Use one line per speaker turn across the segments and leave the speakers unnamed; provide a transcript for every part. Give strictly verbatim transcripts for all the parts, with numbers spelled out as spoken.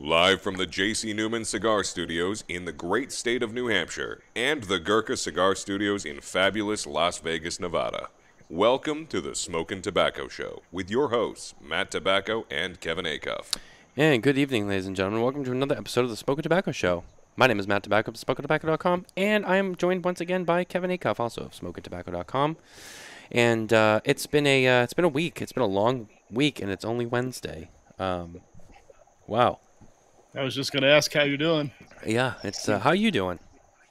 Live from the J C. Newman Cigar Studios in the great state of New Hampshire and the Gurkha Cigar Studios in fabulous Las Vegas, Nevada. Welcome to the Smokin' Tobacco Show with your hosts, Matt Tobacco and Kevin Acuff.
And good evening, ladies and gentlemen. Welcome to another episode of the Smokin' Tobacco Show. My name is Matt Tobacco of smokin tobacco dot com, and I am joined once again by Kevin Acuff, also of smokin tobacco dot com. And uh, it's been a uh, it's been a week. It's been a long week, and it's only Wednesday. Um, wow.
I was just going to ask how you're doing.
Yeah, it's uh, how you doing?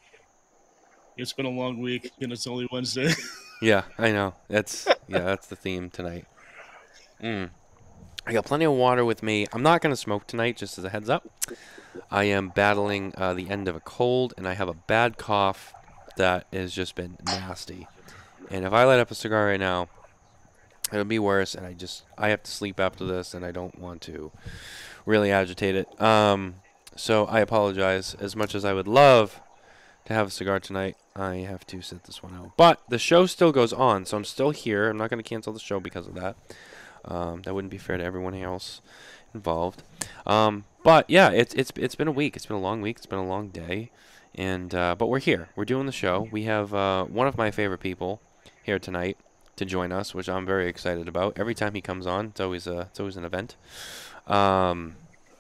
It's been a long week, and it's only Wednesday.
Yeah, I know. That's yeah, that's the theme tonight. Mm. I got plenty of water with me. I'm not going to smoke tonight, just as a heads up. I am battling uh, the end of a cold, and I have a bad cough that has just been nasty. And if I light up a cigar right now, it'll be worse, and I just I have to sleep after this, and I don't want to really agitate it. Um, so I apologize. As much as I would love to have a cigar tonight, I have to sit this one out. But the show still goes on, so I'm still here. I'm not going to cancel the show because of that. Um, that wouldn't be fair to everyone else involved. Um, but yeah, it's it's it's been a week. It's been a long week. It's been a long day, and uh, but we're here. We're doing the show. We have uh, one of my favorite people here tonight to join us, which I'm very excited about. Every time he comes on, it's always a it's always an event. Um,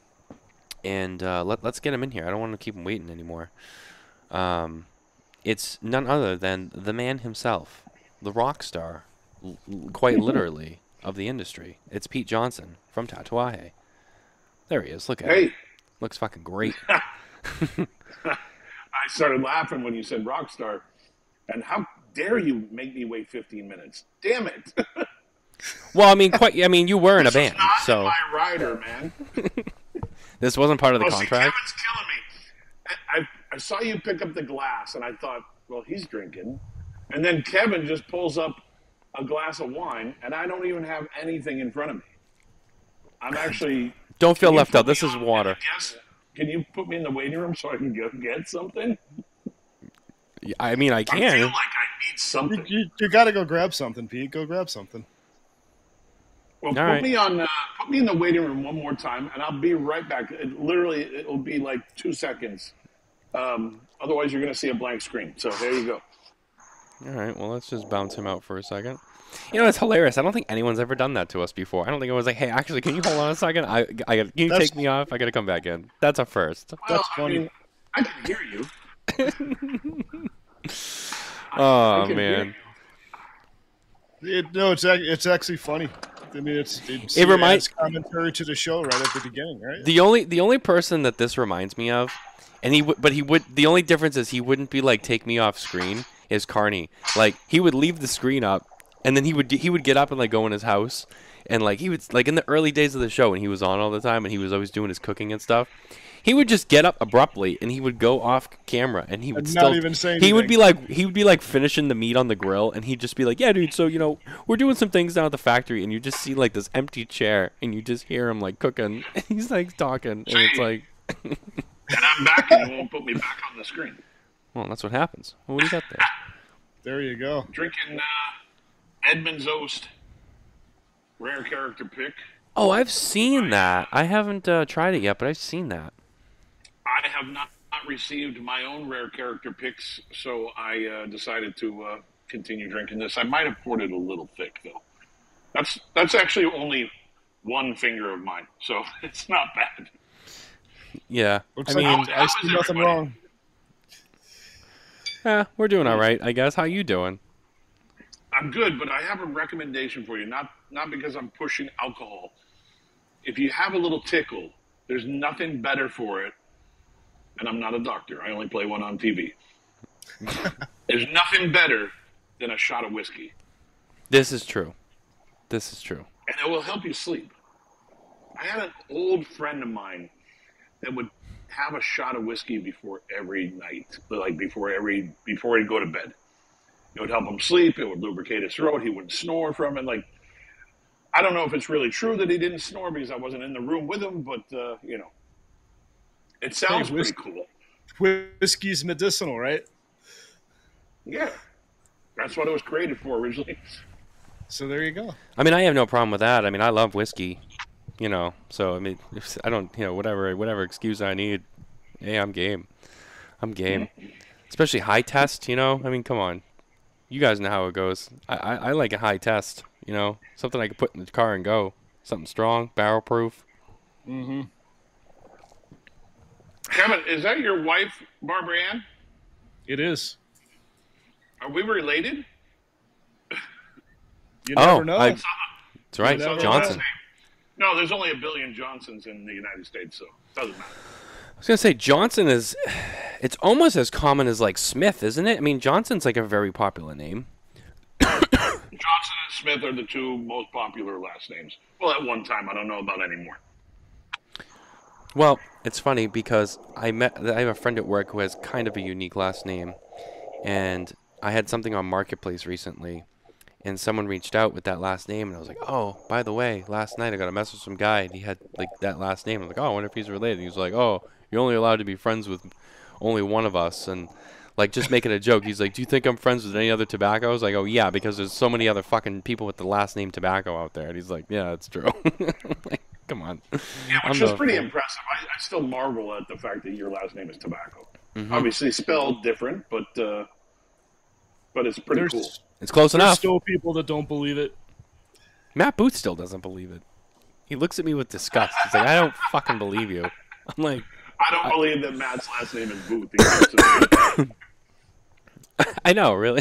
and uh, let let's get him in here. I don't want to keep him waiting anymore. Um, it's none other than the man himself, the rock star, l- quite literally, of the industry. It's Pete Johnson from Tatuaje. There he is. Look at
Hey.
him. Looks fucking great.
I started laughing when you said Rockstar. And how dare you make me wait fifteen minutes? Damn it.
Well, I mean, quite. I mean, you were in a
This was
band,
not
so
in my rider, man.
this wasn't part of the
Oh, see,
contract.
Kevin's killing me. I, I, I saw you pick up the glass, and I thought, well, he's drinking. And then Kevin just pulls up a glass of wine, and I don't even have anything in front of me. I'm actually...
Don't feel
Can you
left
put
out. This
me
is
on-
water.
Yes. Can you put me in the waiting room so I can go get something?
I mean, I
I feel
can.
like I need something.
You, you, you got to go grab something, Pete. Go grab something.
Well,
All
put
right.
me on. Uh, put me in the waiting room one more time, and I'll be right back. It, literally, it'll be like two seconds. Um, otherwise, you're going to see a blank screen. So there you go.
All right. Well, let's just bounce him out for a second. You know, it's hilarious. I don't think anyone's ever done that to us before. I don't think it was like, hey, actually, can you hold on a second? I, I, got- can you
That's-
take me off? I got to come back in. That's a first.
Well,
That's
I
funny.
mean, I can hear you.
Oh,
I can hear
man.
you.
It, no, it's ac- it's actually funny. I mean, it's, it's
It reminds-
adds commentary to the show right at the beginning, right?
The only the only person that this reminds me of, and he would, but he would. The only difference is he wouldn't be like take me off screen. Is Carney like he would leave the screen up, and then he would he would get up and like go in his house, and like he would like in the early days of the show when he was on all the time and he was always doing his cooking and stuff. He would just get up abruptly and he would go off camera and he would
And
still
not even say
he would
anything.
be like he would be like finishing the meat on the grill and he'd just be like, yeah, dude, so you know we're doing some things down at the factory and you just see like this empty chair and you just hear him like cooking and he's like talking and it's like,
And I'm back, and it won't put me back on the screen.
well, that's what happens. Well, what do you got there?
There you go.
Drinking uh, Edmund's Oast rare character pick.
Oh, I've seen that. I haven't uh, tried it yet, but I've seen that.
I have not, not received my own rare character picks, so I uh, decided to uh, continue drinking this. I might have poured it a little thick, though. That's that's actually only one finger of mine, so it's not bad.
Yeah,
Looks
I
like
mean,
How-
I
how
see
is
nothing
everybody?
wrong.
yeah, we're doing all right, I guess. How you doing?
I'm good, but I have a recommendation for you. Not not because I'm pushing alcohol. If you have a little tickle, there's nothing better for it. And I'm not a doctor. I only play one on T V. There's nothing better than a shot of whiskey,
This is true. This is true.
and it will help you sleep. I had an old friend of mine that would have a shot of whiskey before every night, like before every before he'd go to bed. It would help him sleep. It would lubricate his throat. He wouldn't snore from it. Like, I don't know if it's really true that he didn't snore because I wasn't in the room with him, but uh, you know, it sounds
Hey,
pretty
whiskey-
cool.
Whiskey's medicinal, right?
Yeah, that's what it was created for originally.
So there you go.
I mean, I have no problem with that. I mean, I love whiskey. you know. So I mean, if I don't, you know, whatever whatever excuse I need, hey, I'm game. I'm game. Especially high test, you know. I mean, come on, you guys know how it goes. I I, I like a high test, you know, something I can put in the car and go. Something strong, barrel proof.
Mm-hmm.
Kevin, is that your wife, Barbara Ann?
It is.
Are we related?
You
Oh,
never know.
I- That's right,
You never know.
Johnson.
No, there's only a billion Johnsons in the United States, so it doesn't matter.
I was gonna say Johnson is, it's almost as common as like Smith, isn't it? I mean, Johnson's like a very popular name.
Johnson and Smith are the two most popular last names. Well, at one time, I don't know about anymore.
Well, it's funny because I met, I have a friend at work who has kind of a unique last name, and I had something on Marketplace recently, and someone reached out with that last name, and I was like, oh, by the way, last night I got a message from some guy, and he had like that last name. I was like, oh, I wonder if he's related. He was like, oh, you're only allowed to be friends with only one of us, and like just making a joke. He's like, do you think I'm friends with any other tobacco? I was like, oh yeah, because there's so many other fucking people with the last name Tobacco out there. And he's like, yeah, that's true. Like, come on.
Yeah, which
I'm
is
the-
pretty impressive. I, I still marvel at the fact that your last name is Tobacco.
Mhm.
Obviously spelled different, but uh, but it's pretty
There's,
cool.
It's close
there's
enough.
still people that don't believe it.
Matt Booth still doesn't believe it. He looks at me with disgust. He's like, I don't fucking believe you. I'm like,
I don't believe that Matt's last name is Booth. He knows it.
I know, really.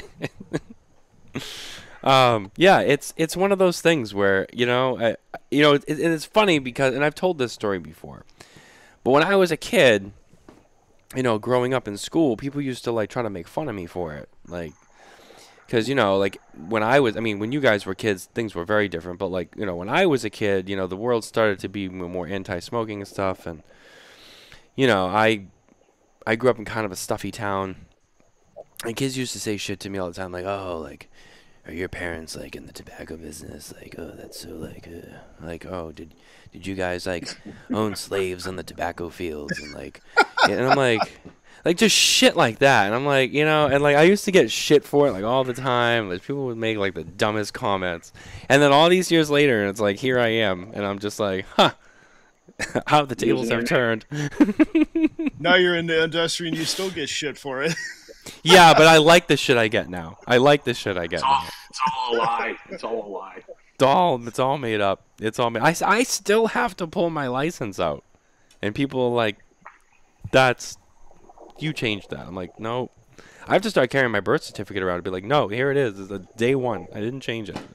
um, yeah, it's it's one of those things where you know, I, you know, it, it's funny because, and I've told this story before, but when I was a kid, you know, growing up in school, people used to like try to make fun of me for it, like, because you know, like when I was, I mean, when you guys were kids, things were very different, but like you know, when I was a kid, you know, the world started to be more anti-smoking and stuff, and you know, I I grew up in kind of a stuffy town. And kids used to say shit to me all the time, like, "Oh, like, are your parents like in the tobacco business? Like, oh, that's so like, uh, like, oh, did did you guys like own slaves on the tobacco fields?" And like, and I'm like, like just shit like that. And I'm like, you know, and like I used to get shit for it like all the time. Like people would make like the dumbest comments, and then all these years later, it's like here I am, and I'm just like, huh. How the tables have turned.
Now you're in the industry and you still get shit for it.
Yeah, but I like the shit I get now. I like the shit I get
It's all,
now.
it's all a lie. It's all a lie.
It's all, it's all made up. It's all made. I, I still have to pull my license out, and people are like, "That's you changed that." I'm like, no. I have to start carrying my birth certificate around and be like, "No, here it is. It's a day one. I didn't change it."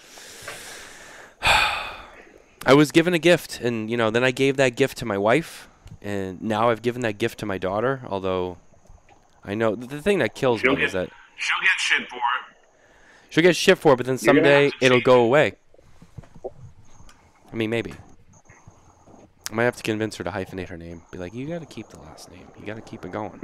I was given a gift, and you know, then I gave that gift to my wife, and now I've given that gift to my daughter. Although, I know the, the thing that kills
She'll
me is
get-
that
She'll get shit for it.
she'll get shit for it, but then
You're gonna
someday
have to
it'll
change
go
it.
away. I mean, maybe. I might have to convince her to hyphenate her name. Be like, you got to keep the last name. You got to keep it going.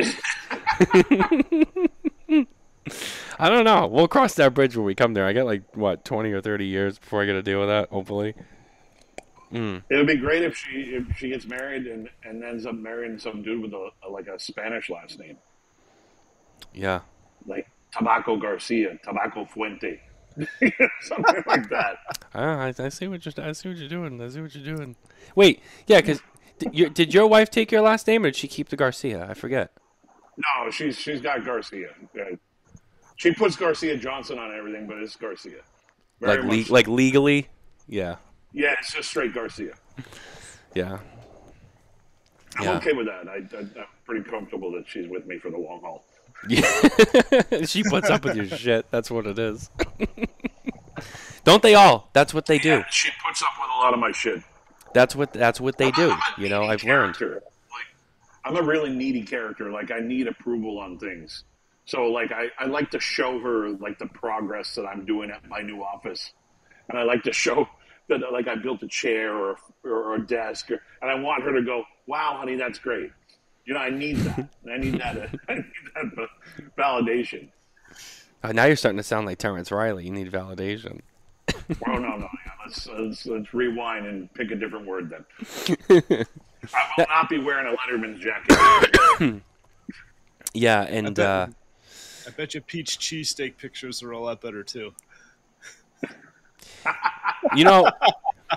I don't know. We'll cross that bridge when we come there. I got like what twenty or thirty years before I got to deal with that. Hopefully. Mm.
It would be great if she if she gets married and, and ends up marrying some dude with a, a like a Spanish last name,
Yeah.
like Tabaco Garcia, Tabaco Fuente, something like that.
I, I I see what you're I see what you're doing. I see what you're doing. Wait, yeah, because did your, did your wife take your last name or did she keep the Garcia? I forget.
No, she's she's got Garcia. Uh, she puts Garcia Johnson on everything, but it's Garcia. Very
Like le-
much-
like legally. Yeah.
yeah, it's just straight Garcia.
Yeah.
I'm
Yeah.
okay with that. I, I, I'm pretty comfortable that she's with me for the long haul.
Yeah. She puts up with your shit. That's what it is. Don't they all? That's what they do.
Yeah, she puts up with a lot of my shit.
That's what that's what they do.
I'm a
You know,
needy
I've learned.
character. Like, I'm a really needy character. Like, I need approval on things. So, like, I, I like to show her, like, the progress that I'm doing at my new office. And I like to show that, like, I built a chair or, or, or a desk. Or, and I want her to go, wow, honey, that's great. You know, I need that. I need that, I need that validation.
Uh, now you're starting to sound like Terrence Riley. You need validation.
Oh, no, no. Yeah, let's, let's, let's rewind and pick a different word then. I will not be wearing a Letterman's jacket.
Yeah, and
bet-
uh,
I bet you peach cheesesteak pictures are a lot better too.
you know,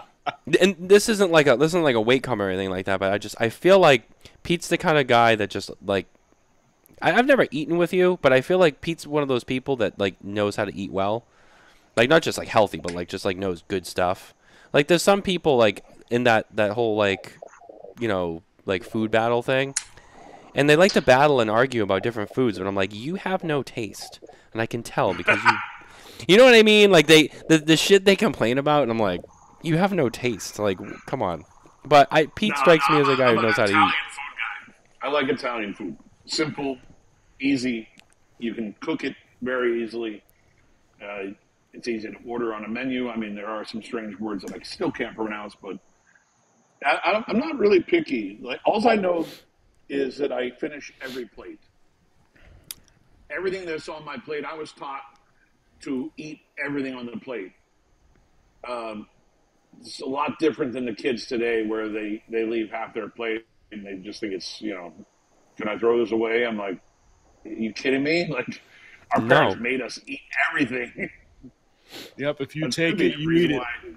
And this isn't like a this isn't like a weight come or anything like that, but I just I feel like Pete's the kind of guy that just like I, I've never eaten with you, but I feel like Pete's one of those people that like knows how to eat well, like not just like healthy, but like just like knows good stuff. Like there's some people like in that that whole like you know like food battle thing, and they like to battle and argue about different foods, but I'm like, you have no taste, and I can tell because you you know what I mean? Like they the the shit they complain about, and I'm like, you have no taste. Like come on. But I Pete
No,
strikes me
I'm
as a guy
I'm
who
an
knows how to
Italian
eat.
food guy. I like Italian food. Simple, easy. You can cook it very easily. Uh, it's easy to order on a menu. I mean, there are some strange words that I still can't pronounce, but I, I, I'm not really picky. Like all I know is that I finish every plate. Everything that's on my plate, I was taught to eat everything on the plate. Um, it's a lot different than the kids today, where they they leave half their plate and they just think it's you know, can I throw this away? I'm like, are you kidding me? Like, our
No.
parents made us eat everything.
Yep. If you
That
take
could be
it,
the
you
reason
eat it.
why-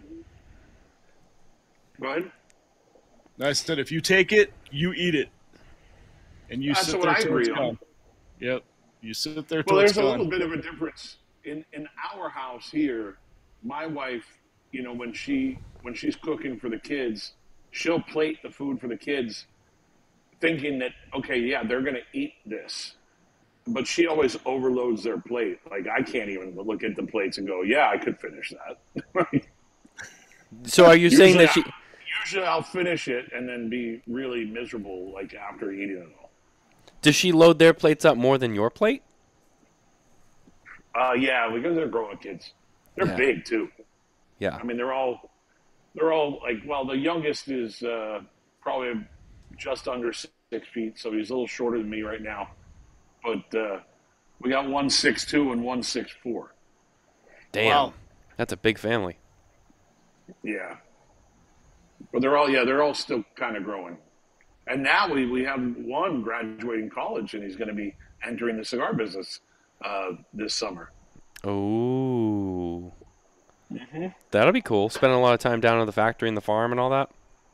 Go ahead.
I said, if you take it, you eat it, and you
That's
sit
what
there
I
till it's
agree on.
gone. Yep. You sit there
Well,
till it's
there's a little
gone.
bit of a difference in in our house here. My wife, you know, when she when she's cooking for the kids, she'll plate the food for the kids, thinking that okay, yeah, they're gonna eat this, but she always overloads their plate. Like I can't even look at the plates and go, yeah, I could finish that.
So are you saying that she?
Usually Usually, I'll finish it and then be really miserable, like after eating it all.
Does she load their plates up more than your plate?
Uh, yeah, because they're grown kids. They're
Yeah.
big too.
Yeah.
I mean, they're all, they're all like, well, the youngest is uh, probably just under six feet, so he's a little shorter than me right now. But uh, we got one six two and one six four.
Damn.
Wow.
That's a big family.
Yeah, but they're all yeah, they're all still kind of growing. And now we we have one graduating college, and he's going to be entering the cigar business uh, this summer.
Oh.
Mm-hmm.
That'll be cool. Spending a lot of time down at the factory and the farm and all that.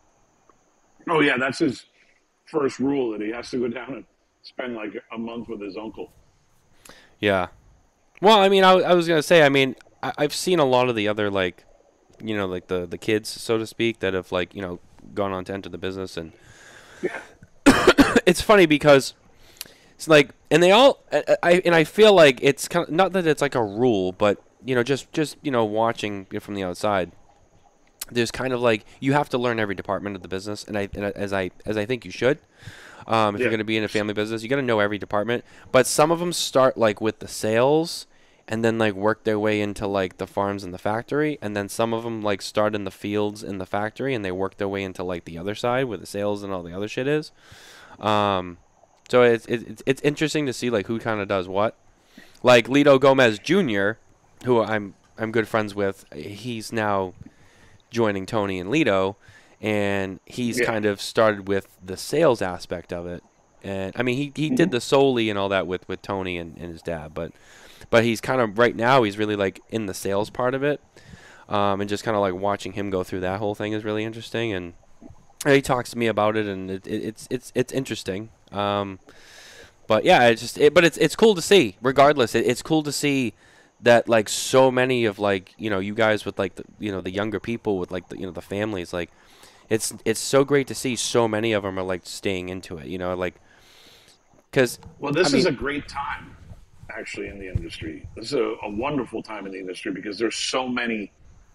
Oh yeah, that's his first rule, that he has to go down and spend like a month with his uncle.
Yeah. Well, I mean, I, I was gonna say, I mean, I, I've seen a lot of the other like, you know, like the the kids, so to speak, that have like, you know, gone on to enter the business, and
Yeah.
it's funny because it's like, and they all, I, I and I feel like it's kind of not that it's like a rule, but you know, just just you know, watching it from the outside, there's kind of like you have to learn every department of the business, and I and as I as I think you should. Um, if
Yeah.
you're going to be in a family business, you got to know every department. But some of them start like with the sales, and then like work their way into like the farms and the factory, and then some of them like start in the fields in the factory, and they work their way into like the other side where the sales and all the other shit is. Um, so it's it's it's interesting to see like who kind of does what. Like Lito Gomez Junior, who I'm I'm good friends with, he's now joining Tony and Lito. And he's
Yeah.
kind of started with the sales aspect of it, and I mean he, he did the solely and all that with, with Tony and, and his dad, but but he's kind of right now he's really like in the sales part of it, um, and just kind of like watching him go through that whole thing is really interesting, and he talks to me about it, and it, it, it's it's it's interesting. Um, but yeah, it's just it, but it's it's cool to see. Regardless, it, it's cool to see that like so many of like you know you guys with like the you know the younger people with like the you know the families like. It's it's so great to see so many of them are like staying into it, you know, like because
Well, this
I
is
mean-
a great time, actually, in the industry. This is a, a wonderful time in the industry because there's so many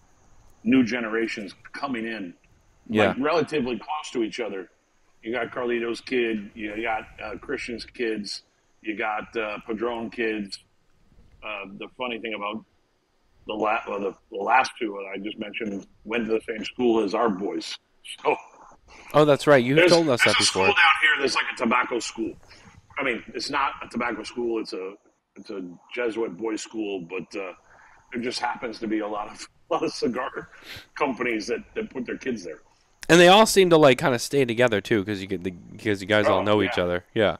new generations coming in,
Yeah.
like relatively close to each other. You got Carlito's kid, you got uh, Christian's kids, you got uh, Padron kids. Uh, the funny thing about the, la- well, the, the last two that I just mentioned went to the same school as our boys. So
oh, that's right, you
there's,
told us
there's
that
a school
before.
down here that's like a tobacco school. I mean, it's not a tobacco school; it's a it's a Jesuit boys' school. But uh, there just happens to be a lot of a lot of cigar companies that, that put their kids there.
And they all seem to like kind of stay together too, because you get the because you guys all
Oh,
know
yeah.
each other. Yeah,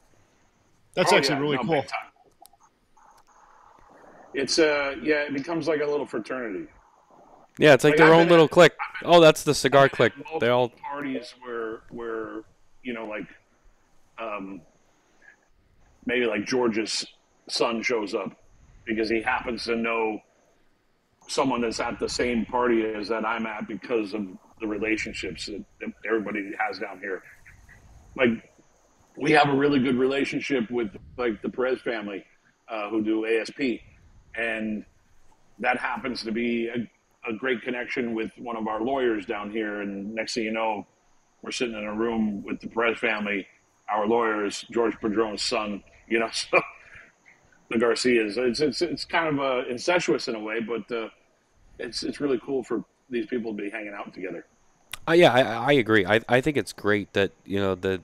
That's
Oh,
actually
yeah,
really
no,
cool.
big time. It's uh yeah, it becomes like a little fraternity.
Yeah, it's like,
Like,
their
I've
own
been
little
at-
clique. Oh, that's the cigar
I've been
clique.
at multiple
They all.
parties where where you know like um, maybe like George's son shows up because he happens to know someone that's at the same party as that I'm at because of the relationships that, that everybody has down here. Like we have a really good relationship with like the Perez family uh, who do A S P, and that happens to be a, a great connection with one of our lawyers down here. And next thing you know, we're sitting in a room with the Perez family, our lawyers, George Padron's son. You know, so the Garcias. It's it's it's kind of uh, incestuous in a way, but uh, it's it's really cool for these people to be hanging out together.
Uh, yeah, I, I agree. I I think it's great that you know the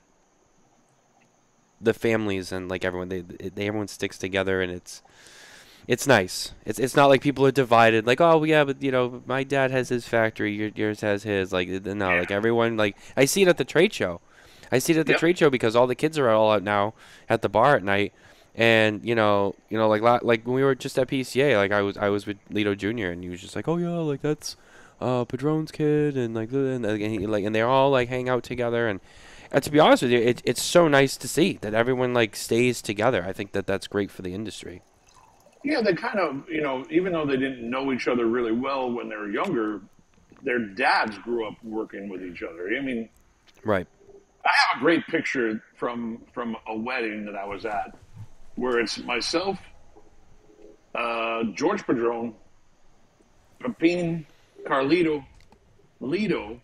the families and like everyone they, they everyone sticks together, and it's it's nice. It's it's not like people are divided. Like, oh yeah, but you know my dad has his factory, your, yours has his. Like no, like everyone like I see it at the trade show. I see it at the
Yep.
trade show because all the kids are all out now at the bar at night. And you know, you know, like la- like when we were just at P C A, like I was I was with Lito Junior and he was just like, oh yeah, like that's uh Padron's kid, and like and, and he, like and they all like hang out together, and, and to be honest with you, it, it's so nice to see that everyone like stays together. I think that that's great for the industry.
Yeah, they kind of, you know, even though they didn't know each other really well when they were younger, their dads grew up working with each other. I mean,
Right.
I have a great picture from from a wedding that I was at, where it's myself, uh, George Padron, Pepin, Carlito, Lito,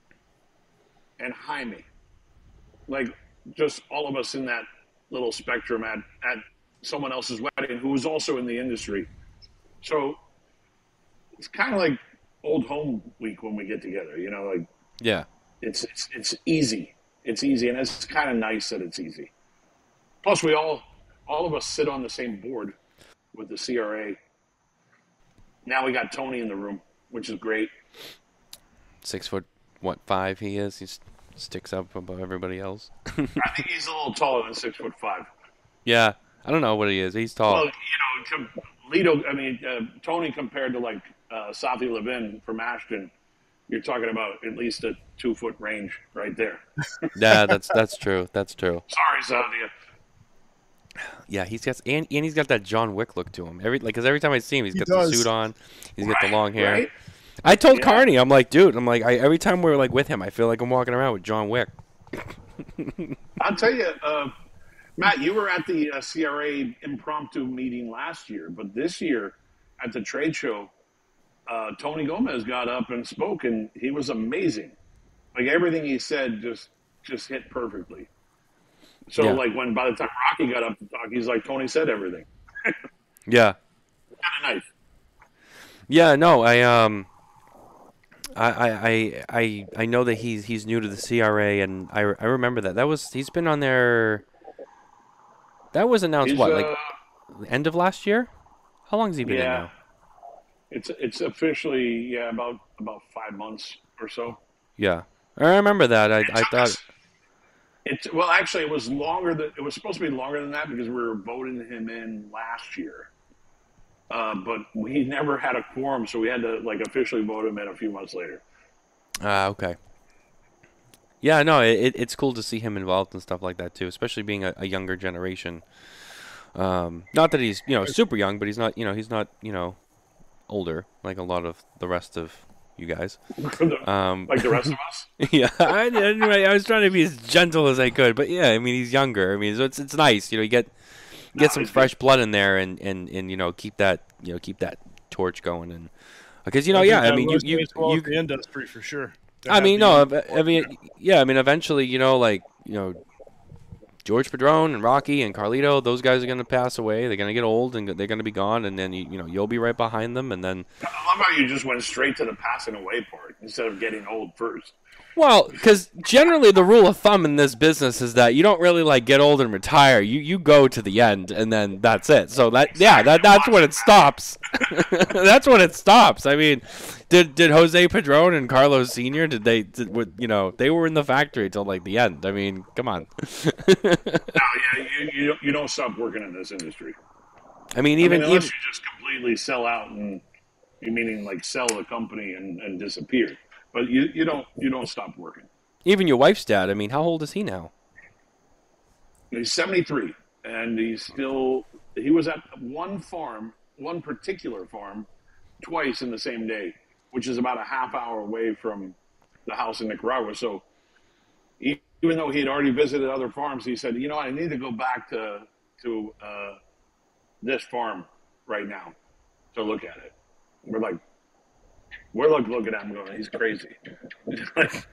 and Jaime. Like just all of us in that little spectrum at at someone else's wedding who was also in the industry. So it's kind of like old home week when we get together. You know, like
Yeah.
it's it's it's easy. It's easy, and it's kind of nice that it's easy. Plus, we all all of us sit on the same board with the C R A. Now we got Tony in the room, which is great.
Six foot what five he is. He sticks up above everybody else.
I think he's a little taller than six foot five.
Yeah. I don't know what he is. He's tall.
Well, you know, com- Lito. I mean, uh, Tony compared to like uh, Safi Levin from Ashton, you're talking about at least a two foot range right there.
Yeah, that's that's true. That's true.
Sorry, Safi.
Yeah, he's got and, and he's got that John Wick look to him. Every like, cause every time I see him, he's
He
got
does.
the suit on. He's got the
Right,
long hair.
right?
I told
Yeah.
Carney, I'm like, dude, I'm like, I, every time we're like with him, I feel like I'm walking around with John Wick.
I'll tell you, uh, Matt, you were at the uh, C R A impromptu meeting last year, but this year at the trade show, uh, Tony Gomez got up and spoke, and he was amazing. Like everything he said just just hit perfectly. So
Yeah.
like when by the time Rocky got up to talk, he's like, Tony said everything.
Yeah.
Kind of nice.
Yeah, no, I um, I, I, I, I I know that he's he's new to the C R A, and I, I remember that that was he's been on there. That was announced
He's,
what
uh,
like the end of last year? How long has he been in
yeah,
now?
it's it's officially yeah about about five months or so.
Yeah, I remember that. I I thought
It's well, actually, it was longer than it was supposed to be longer than that because we were voting him in last year, uh, but we never had a quorum, so we had to like officially vote him in a few months later.
ah okay. Yeah, no, it, it's cool to see him involved and stuff like that too, especially being a, a younger generation. Um, not that he's you know super young, but he's not you know he's not you know older like a lot of the rest of you guys. Um,
Like the rest of us.
yeah, I, I, I was trying to be as gentle as I could, but yeah, I mean he's younger. I mean so it's it's nice, you know, you get get
No,
some
it's
fresh blood in there and, and, and you know keep that you know keep that torch going and because you know yeah I mean you you,
well
you
the industry for sure. To
I
have
mean
the
no
young-
I mean yeah I mean eventually you know like you know George Padron and Rocky and Carlito, those guys are going to pass away. They're going to get old and they're going to be gone, and then you, you know you'll be right behind them, and then
I love how you just went straight to the passing away part instead of getting old first.
well, because generally the rule of thumb in this business is that you don't really like get old and retire. You you go to the end, and then that's it. So that yeah, that that's when it stops. That's when it stops. I mean, did did Jose Padron and Carlos Senior did they did what you know they were in the factory till like the end? I mean, come on.
No, yeah, you, you don't- you don't stop working in this industry.
I mean,
I
even
mean, unless
even
you just completely sell out and meaning like sell the company and, and disappear. But you, you don't you don't stop working.
Even your wife's dad. I mean, how old is he now?
He's seventy-three, and he's still he was at one farm, one particular farm, twice in the same day, which is about a half hour away from the house in Nicaragua. So he, even though he had already visited other farms, he said, you know, I need to go back to to uh, this farm right now to look at it. We're like, we're like looking at him going, he's crazy. Like,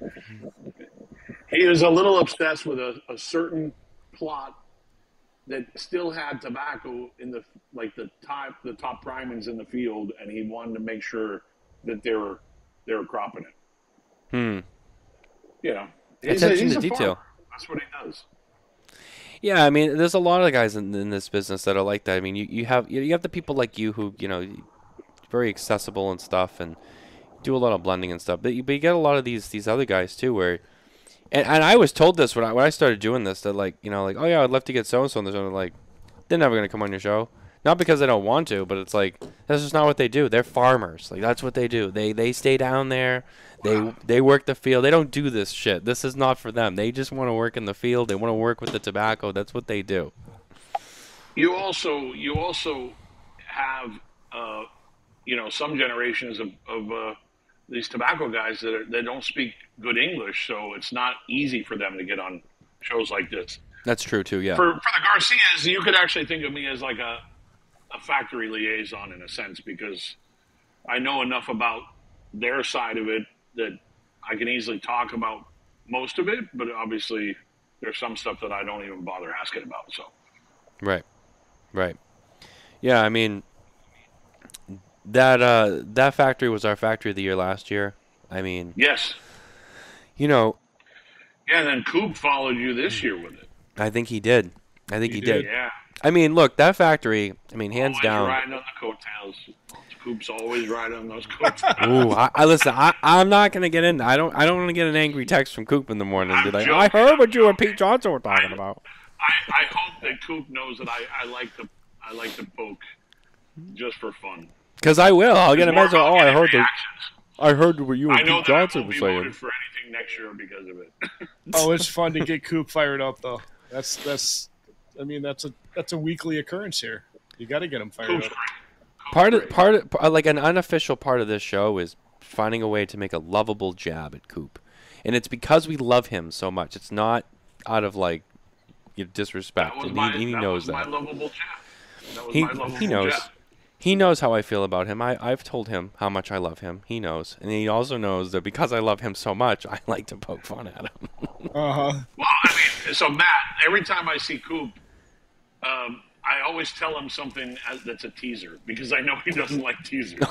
he was a little obsessed with a, a certain plot that still had tobacco in the like the top the top primings in the field, and he wanted to make sure that they were they were cropping it.
Hmm.
You know, he's
Attention
a, he's
to
a
detail.
farmer. That's what he does.
Yeah, I mean, there's a lot of guys in, in this business that are like that. I mean, you, you have you have the people like you who, you know, very accessible and stuff, and do a lot of blending and stuff. But you, but you get a lot of these these other guys too, where, and, and I was told this when I when I started doing this, that like, you know, like, oh yeah, I'd love to get so and so on the show. And like, they're never gonna come on your show. Not because they don't want to, but it's like that's just not what they do. They're farmers. Like that's what they do. They they stay down there. They they work the field. They don't do this shit. This is not for them. They just want to work in the field. They want to work with the tobacco. That's what they do.
You also you also have uh, you know some generations of, of uh, these tobacco guys that are, that don't speak good English, so it's not easy for them to get on shows like this.
That's true too. Yeah.
For for the Garcias, you could actually think of me as like a a factory liaison in a sense, because I know enough about their side of it that I can easily talk about most of it, but obviously there's some stuff that I don't even bother asking about. So,
right, right, yeah. I mean, that uh, that factory was our factory of the year last year. I mean,
yes,
you know,
yeah. And then Coop followed you this year with it.
I think he did. I think he,
He
did.
did.
Yeah,
I mean, look, that factory. I mean, hands
always
down.
riding on the coattails. Coop's always riding on those coattails.
Ooh, I, I listen. I, I'm not gonna get in. I don't. I don't want to get an angry text from Coop in the morning and be like, "I heard what you and Pete Johnson were talking about."
I, I hope that Coop knows that I, I like to I like to poke just for fun.
Because I will. I'll get a
More
message.
about
Oh, I
getting
heard that.
reactions.
I heard what you
I
and
know
Pete
that I
Johnson
won't
were
be
saying.
voted for anything next year because of it.
Oh, it's fun to get Coop fired up, though. That's that's. I mean, that's a that's a weekly occurrence here. You got to get him fired
Coop's
up.
great. Coop's
Part of
great.
part of uh, like an unofficial part of this show is finding a way to make a lovable jab at Coop, and it's because we love him so much. It's not out of like you know, disrespect,
That was
and
my,
he, he
that
knows
was my
that.
lovable jab. That was
He
my lovable
he knows.
jab.
He knows how I feel about him. I, I've told him how much I love him. He knows. And he also knows that because I love him so much, I like to poke fun at him.
Uh huh.
Well, I mean, so Matt, every time I see Coop, um, I always tell him something as, that's a teaser because I know he doesn't like teasers.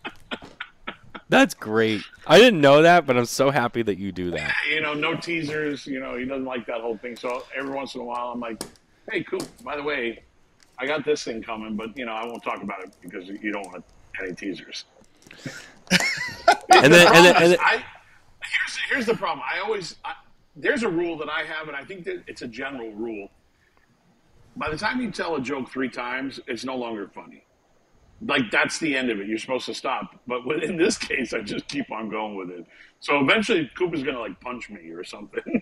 That's great. I didn't know that, but I'm so happy that you do that.
You know, no teasers. You know, he doesn't like that whole thing. So every once in a while, I'm like, "Hey, Coop, by the way, I got this thing coming, but you know, I won't talk about it because you don't want any teasers."
And then, and then, and then
I, here's here's the problem. I always I, there's a rule that I have, and I think that it's a general rule. By the time you tell a joke three times, it's no longer funny. Like that's the end of it. You're supposed to stop. But with- in this case, I just keep on going with it. So eventually, Coop is gonna like punch me or something.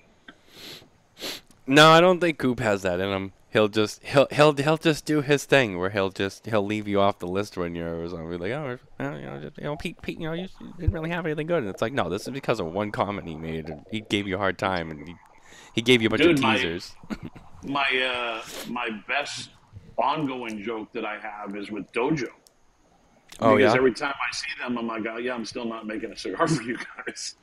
no, I don't think Coop has that in him. He'll just he'll he'll he'll just do his thing where he'll just he'll leave you off the list when you're or something. Be like, oh, well, you know, just, you know, Pete, Pete, you know, you didn't really have anything good. And it's like, no, this is because of one comment he made, and he gave you a hard time, and he, he gave you a bunch
Dude,
of
my-
teasers.
my uh, my best ongoing joke that I have is with Dojo.
Oh
Because
yeah.
every time I see them, I'm like, oh, yeah, I'm still not making a cigar for you guys.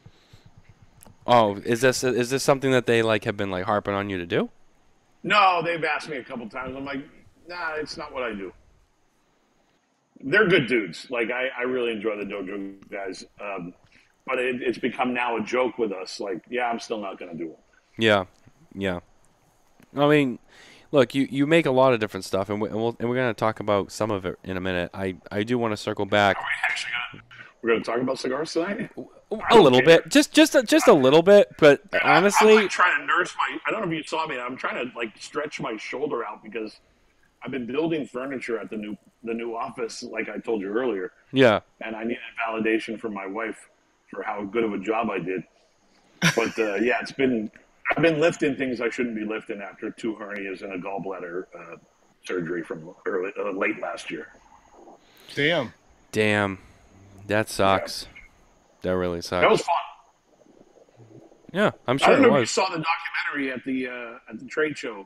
Oh, is this is this something that they like have been like harping on you to do?
No, they've asked me a couple times. I'm like, nah, it's not what I do. They're good dudes. Like, I, I really enjoy the Dojo guys. Um, but it, it's become now a joke with us. Like, yeah, I'm still not going to do it.
Yeah, yeah. I mean, look, you, you make a lot of different stuff, and, we, and, we'll, and we're going to talk about some of it in a minute. I, I do want to circle back
Are we actually going to we're going to talk about cigars tonight?
a little
care.
bit, just just a, just a little bit. But honestly,
I'm like trying to nurse my. I don't know if you saw me. I'm trying to like stretch my shoulder out because I've been building furniture at the new the new office, like I told you earlier,
Yeah.
and I needed validation from my wife for how good of a job I did. But uh, yeah, it's been I've been lifting things I shouldn't be lifting after two hernias and a gallbladder uh, surgery from early uh, late last year.
Damn.
Damn. That sucks. That really sucks.
That was fun.
Yeah, I'm
I
sure
don't
it
know if you
was.
saw the documentary at the uh, at the trade show,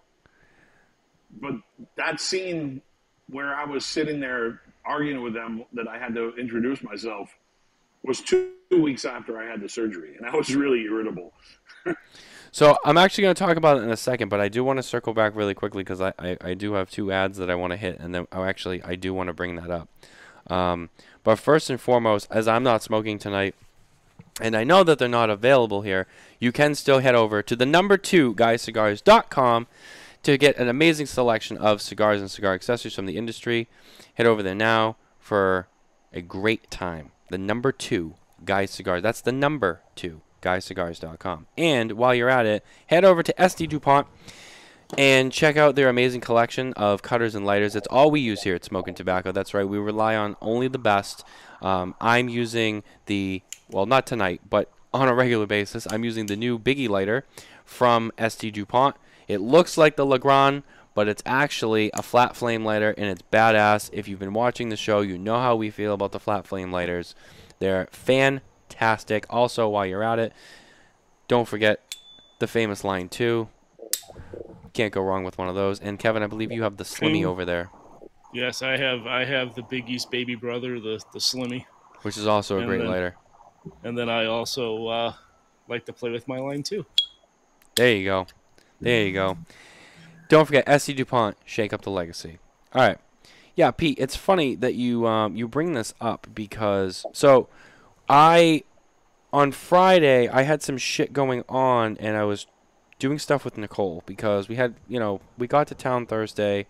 but that scene where I was sitting there arguing with them that I had to introduce myself was two, two weeks after I had the surgery, and I was really irritable.
So I'm actually going to talk about it in a second, but I do want to circle back really quickly because I, I, I do have two ads that I want to hit, and then oh, actually I do want to bring that up. Um, but first and foremost, as I'm not smoking tonight, and I know that they're not available here, you can still head over to the number two guy cigars dot com to get an amazing selection of cigars and cigar accessories from the industry. Head over there now for a great time. The number two Guy Cigars. That's the number two guy cigars dot com. And while you're at it, head over to S D DuPont and check out their amazing collection of cutters and lighters. It's all we use here at Smoking Tobacco. That's right. We rely on only the best. Um, I'm using the, well, not tonight, but on a regular basis, I'm using the new Biggie lighter from S D DuPont. It looks like the Legrand, but it's actually a flat flame lighter, and it's badass. If you've been watching the show, you know how we feel about the flat flame lighters. They're fantastic. Also, while you're at it, don't forget the famous Line two. Can't go wrong with one of those. And Kevin, I believe you have the Slimmy
Cool.
over there,
Yes, I have. I have the Biggie's baby brother, the the Slimmy,
which is also a
And
great
then-
lighter.
and then I also uh, like to play with my line too.
There you go. There you go. Don't forget S D DuPont, shake up the legacy. All right. Yeah, Pete, it's funny that you um, you bring this up because so I on Friday I had some shit going on and I was doing stuff with Nicole because we had, you know, we got to town Thursday.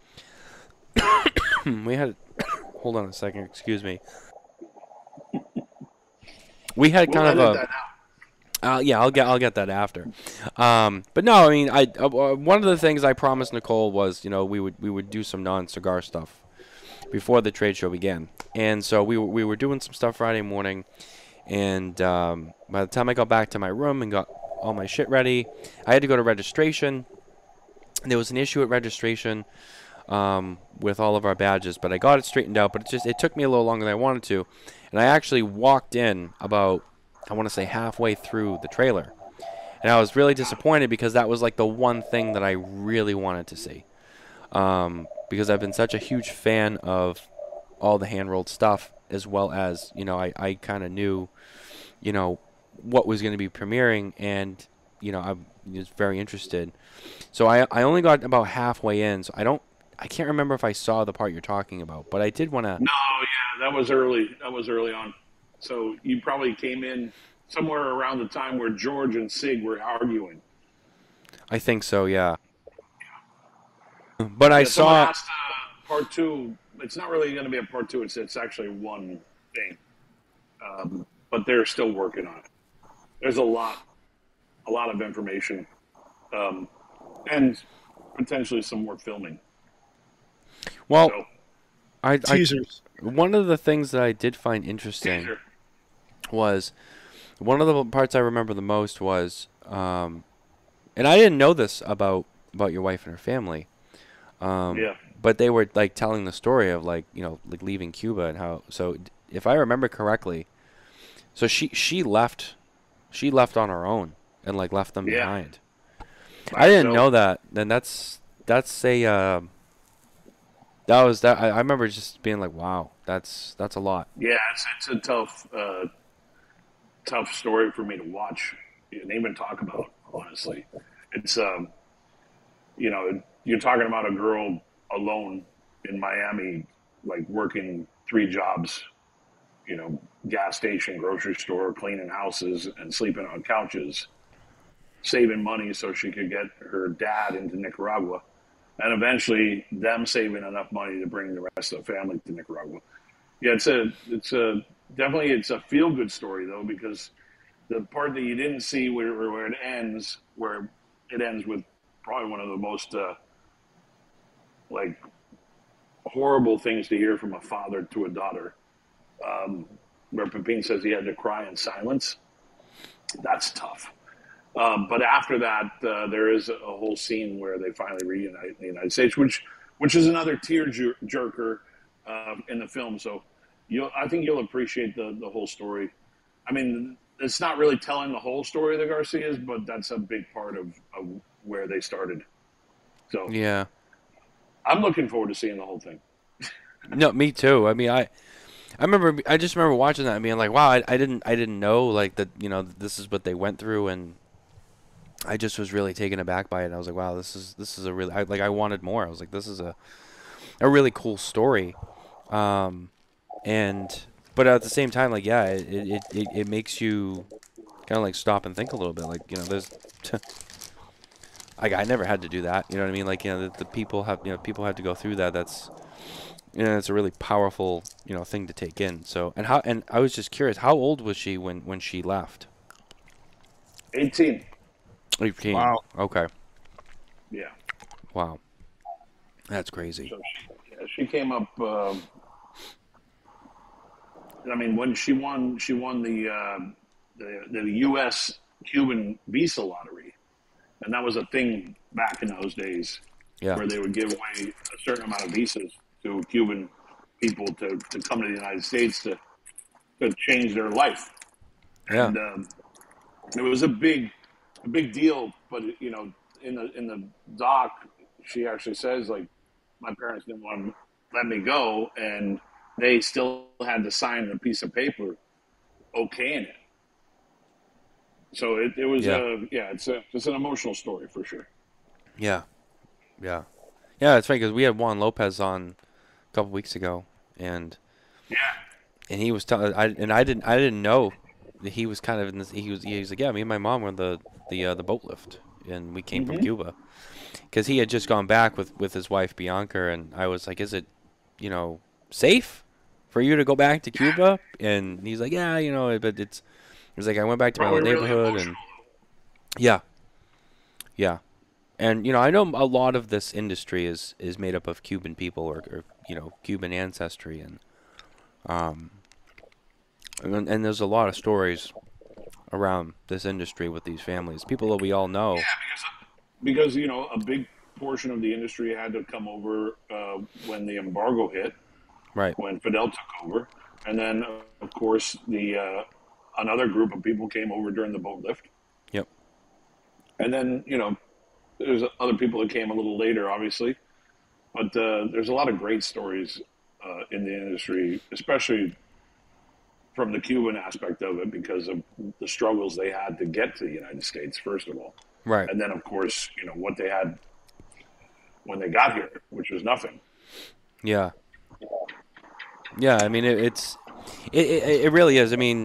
we had hold on a second, excuse me. We had
We'll
kind of
edit
a
that out.
Uh, yeah, I'll get I'll get that after. Um, but no, I mean, I uh, uh, one of the things I promised Nicole was, you know, we would we would do some non-cigar stuff before the trade show began, and so we were, we were doing some stuff Friday morning, and um, by the time I got back to my room and got all my shit ready, I had to go to registration. There was an issue at registration um, with all of our badges, but I got it straightened out. But it just it took me a little longer than I wanted to, and I actually walked in about, I want to say, halfway through the trailer. And I was really disappointed because that was like the one thing that I really wanted to see. Um, because I've been such a huge fan of all the hand-rolled stuff, as well as, you know, I, I kind of knew, you know, what was going to be premiering, and, you know, I was very interested. So I, I only got about halfway in, so I don't, I can't remember if I saw the part you're talking about, but I did want to.
No, yeah, that was early. That was early on. So you probably came in somewhere around the time where George and Sig were arguing.
I think so, yeah. But I
Yeah, someone
saw.
asked, uh, part two. It's not really going to be a part two. It's it's actually one thing, um, but they're still working on it. There's a lot, a lot of information, um, and potentially some more filming.
Well,
So,
I, I
Teasers.
one of the things that I did find interesting
teaser.
was one of the parts I remember the most was, um, and I didn't know this about about your wife and her family. Um,
Yeah.
But they were like telling the story of like, you know, like leaving Cuba and how. So d- if I remember correctly, so she she left, she left on her own and like left them
Yeah.
behind. I didn't
So-
know that. Then that's that's a uh, that was that. I, I remember just being like, wow, that's that's a lot.
Yeah, it's it's a tough, uh, tough story for me to watch and even talk about. Honestly, it's um, you know, you're talking about a girl alone in Miami, like working three jobs, you know, gas station, grocery store, cleaning houses, and sleeping on couches, saving money so she could get her dad into Nicaragua, and eventually them saving enough money to bring the rest of the family to Nicaragua. Yeah, it's a, it's a definitely it's a feel good story though, because the part that you didn't see where, where it ends, where it ends with probably one of the most uh, like horrible things to hear from a father to a daughter. Um, where Pepin says he had to cry in silence. That's tough. Um, but after that, uh, there is a whole scene where they finally reunite in the United States, which which is another tear jer- jerker uh, in the film. So you'll, I think you'll appreciate the, the whole story. I mean, it's not really telling the whole story of the Garcias, but that's a big part of, of where they started. So
Yeah.
I'm looking forward to seeing the whole thing.
No, me too. I mean, I, I remember, I just remember watching that and being like, wow, I, I didn't, I didn't know like that. You know, this is what they went through, and I just was really taken aback by it. And I was like, wow, this is, this is a really, I, like, I wanted more. I was like, this is a, a really cool story, um, and but at the same time, like, yeah, it, it, it, it makes you kind of like stop and think a little bit. Like, you know, there's. Like, I never had to do that. You know what I mean? Like, you know, the, the people have, you know, people have to go through that. That's, you know, it's a really powerful, you know, thing to take in. So, and how, and I was just curious, how old was she when, when she left?
eighteen.
eighteen.
Wow.
Okay.
Yeah.
Wow. That's crazy.
So she, yeah, she came up. Um, I mean, when she won, she won the uh, the, the U S Cuban visa lottery, and that was a thing back in those days,
Yeah.
where they would give away a certain amount of visas to Cuban people to, to come to the United States to to change their life.
Yeah.
And um, it was a big a big deal. But you know, in the in the doc, she actually says, like, my parents didn't want to let me go, and they still had to sign a piece of paper okaying it. So it, it was
Yeah.
uh yeah, it's a it's an emotional story for sure.
Yeah. Yeah. Yeah, it's funny because we had Juan Lopez on a couple weeks ago, and
Yeah.
and he was telling, I and I didn't, I didn't know that he was kind of in this. He was, he was like, yeah, me and my mom were on the the uh, the boat lift, and we came from
Mhm.
Cuba, because he had just gone back with with his wife Bianca, and I was like, is it, you know, safe for you to go back to Cuba? And he's like, yeah, you know, but it's, he was like, I went back to my
Probably
old
really
neighborhood, and
emotional.
yeah, yeah. And, you know, I know a lot of this industry is, is made up of Cuban people or, or, you know, Cuban ancestry. And, um, and, and there's a lot of stories around this industry with these families, people that we all know.
Yeah, because because you know, a big portion of the industry had to come over uh, when the embargo hit,
Right.
when Fidel took over, and then uh, of course the uh, another group of people came over during the boat lift,
Yep.
and then you know there's other people that came a little later, obviously, but uh, there's a lot of great stories uh, in the industry, especially from the Cuban aspect of it, because of the struggles they had to get to the United States, first of all.
Right.
And then, of course, you know, what they had when they got here, which was nothing.
Yeah. Yeah, I mean, it, it's, it, it, it really is. I mean,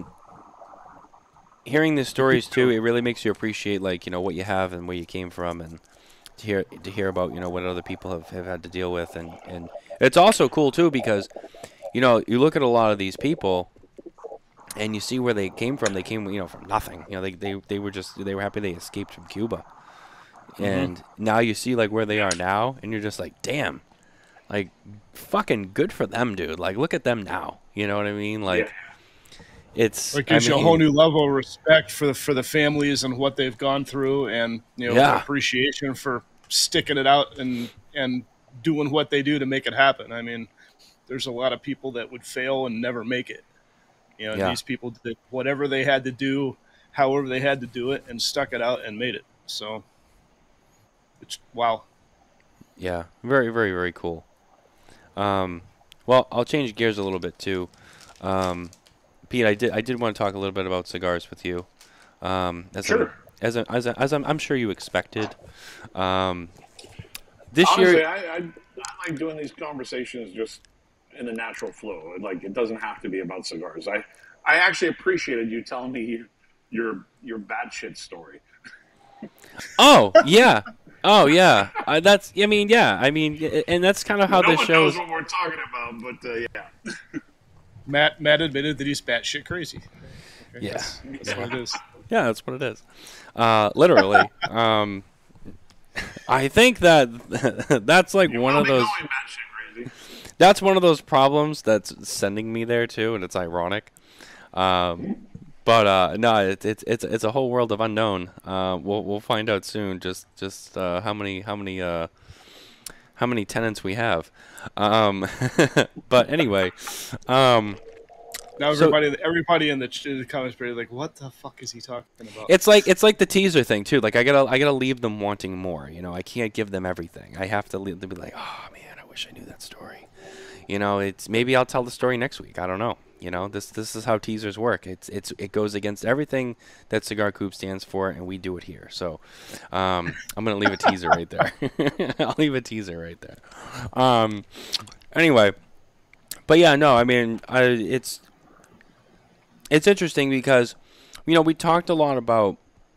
hearing the stories too, it really makes you appreciate, like, you know, what you have and where you came from, and to hear, to hear about, you know, what other people have, have had to deal with. And, and it's also cool too, because, you know, you look at a lot of these people and you see where they came from. They came, you know, from nothing. You know, they, they, they were just, they were happy they escaped from Cuba. And now you see, like, where they are now, and you're just like, damn, like, fucking good for them, dude. Like, look at them now. You know what I mean? Like,
Yeah.
it's,
It gives
I mean,
you a whole new level of respect for the for the families and what they've gone through, and you know,
Yeah.
appreciation for sticking it out and and doing what they do to make it happen. I mean, there's a lot of people that would fail and never make it. You know,
Yeah.
these people did whatever they had to do, however they had to do it, and stuck it out and made it. So, it's wow.
Yeah, very, very, very cool. Um, well, I'll change gears a little bit too. Um, Pete, I did, I did want to talk a little bit about cigars with you. Um, as
Sure.
I'm, as I'm, as, I, as I'm, I'm sure you expected. Um, this
Honestly,
year,
I, I, I like doing these conversations just in a natural flow. Like, it doesn't have to be about cigars. I, I actually appreciated you telling me your your batshit story.
oh yeah, oh yeah, uh, that's, I mean, yeah, I mean, y- and that's kind of how
no
this
one
shows.
knows what we're talking about, but uh, yeah.
Matt Matt admitted that he's batshit crazy. Okay,
Yeah.
that's, that's what it is.
Yeah, that's what it is. Uh, literally. um, I think that that's like one
I'll
of
be
those.
going batshit crazy.
that's one of those problems that's sending me there too, and it's ironic. Um, but uh, no, it's it's it's it's a whole world of unknown. Uh, we'll we'll find out soon. Just just uh, how many how many uh, how many tenants we have. Um, but anyway, um,
Now
So-
everybody, everybody in the, ch- the comments period, like, what the fuck is he talking about?
it's like it's like the teaser thing too. Like I gotta I gotta leave them wanting more. You know, I can't give them everything. I have to leave them be like, oh man, I wish I knew that story. You know, it's maybe I'll tell the story next week. I don't know. You know, this this is how teasers work. It's it's it goes against everything that Cigar Coop stands for, and we do it here. So, um, I'm gonna leave a teaser right there. I'll leave a teaser right there. Um, anyway, but yeah, no, I mean, I, it's it's interesting because, you know, we talked a lot about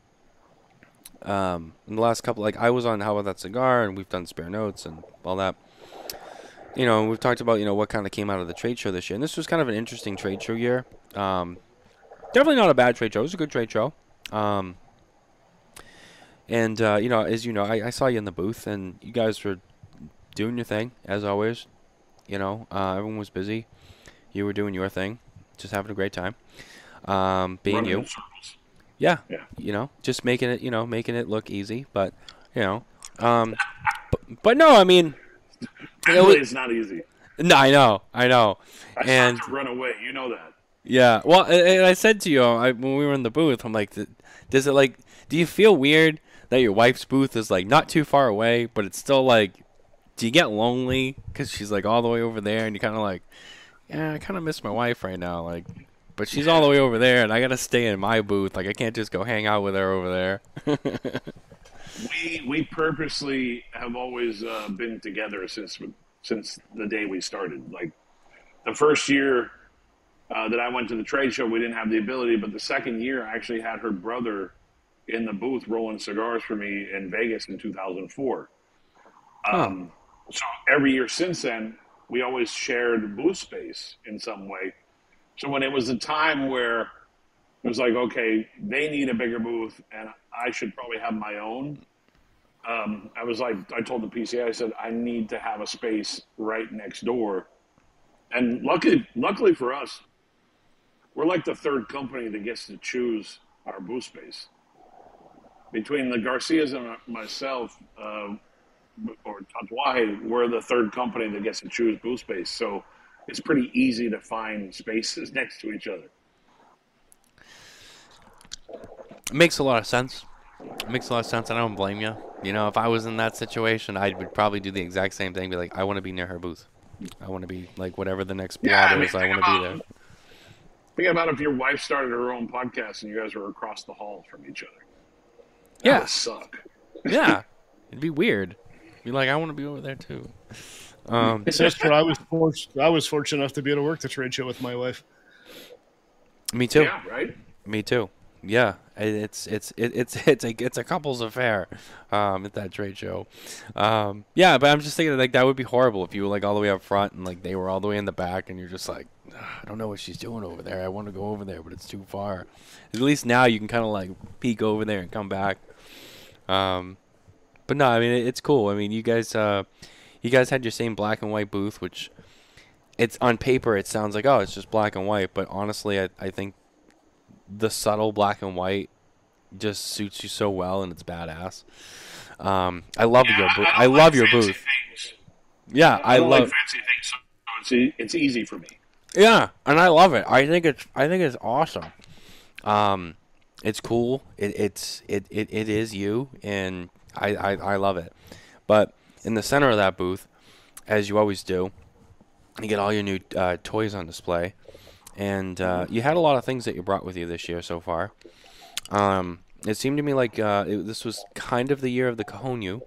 um in the last couple. Like I was on How About That Cigar, and we've done Spare Notes and all that. You know, we've talked about, you know, what kind of came out of the trade show this year. And this was kind of an interesting trade show year. Um, definitely not a bad trade show. It was a good trade show. Um, and, uh, you know, as you know, I, I saw you in the booth, and you guys were doing your thing, as always. You know, uh, everyone was busy. You were doing your thing, just having a great time. Um, being
Running
you.
in circles.
Yeah.
Yeah.
You know, just making it, you know, making it look easy. But, you know, um, but, but no, I mean...
Actually, it's not easy.
No, I know, I know,
I
and
start to run away. You know that.
yeah. Well, and and I said to you I, when we were in the booth, I'm like, does it like, do you feel weird that your wife's booth is like not too far away, but it's still like, do you get lonely because she's like all the way over there, and you kind of like, yeah, I kind of miss my wife right now, like, but she's all the way over there, and I gotta stay in my booth, like I can't just go hang out with her over there.
We we purposely have always uh, been together since since the day we started. Like the first year uh, that I went to the trade show, we didn't have the ability, but the second year, I actually had her brother in the booth rolling cigars for me in Vegas in two thousand four. Um, so every year since then, we always shared booth space in some way. So when it was a time where it was like, okay, they need a bigger booth, and I should probably have my own. Um, I was like, I told the P C A, I said, I need to have a space right next door. And luckily, luckily for us, we're like the third company that gets to choose our booth space. Between the Garcias and myself, uh, or Tatuaje, we're the third company that gets to choose booth space. So it's pretty easy to find spaces next to each other.
It makes a lot of sense. It makes a lot of sense. I don't blame you. You know, if I was in that situation, I would probably do the exact same thing. Be like, I want to be near her booth. I want to be like whatever the next
Yeah,
plot
I mean,
is. I
think
want to be
about-
there.
Think about if your wife started her own podcast and you guys were across the hall from each other. That
Yeah,
would suck.
yeah. It'd be weird. Be like, I want to be over there too. Um,
Sister, I was fortunate. I was fortunate enough to be able to work the trade show with my wife.
me too.
Yeah, right?
Me too. Yeah, it- it's it's it, it's it's a it's a couple's affair, um, at that trade show. Um, yeah, but I'm just thinking like that would be horrible if you were like all the way up front and like they were all the way in the back and you're just like, I don't know what she's doing over there. I want to go over there, but it's too far. At least now you can kind of like peek over there and come back. Um, but no, I mean it, it's cool. I mean you guys, uh, you guys had your same black and white booth, which it's on paper it sounds like, oh, it's just black and white, but honestly I I think the subtle black and white just suits you so well, and it's badass. Um, I love your booth.
don't
I love
like
your
fancy
booth.
things.
Yeah,
I
I
don't
love.
like fancy things, so it's, e- it's easy for me.
Yeah, and I love it. I think it's. I think it's awesome. Um, it's cool. It, it's. It, it. It is you, and I, I. I love it. But in the center of that booth, as you always do, you get all your new uh, toys on display. And uh, you had a lot of things that you brought with you this year so far. Um, it seemed to me like uh, it, this was kind of the year of the Cajon,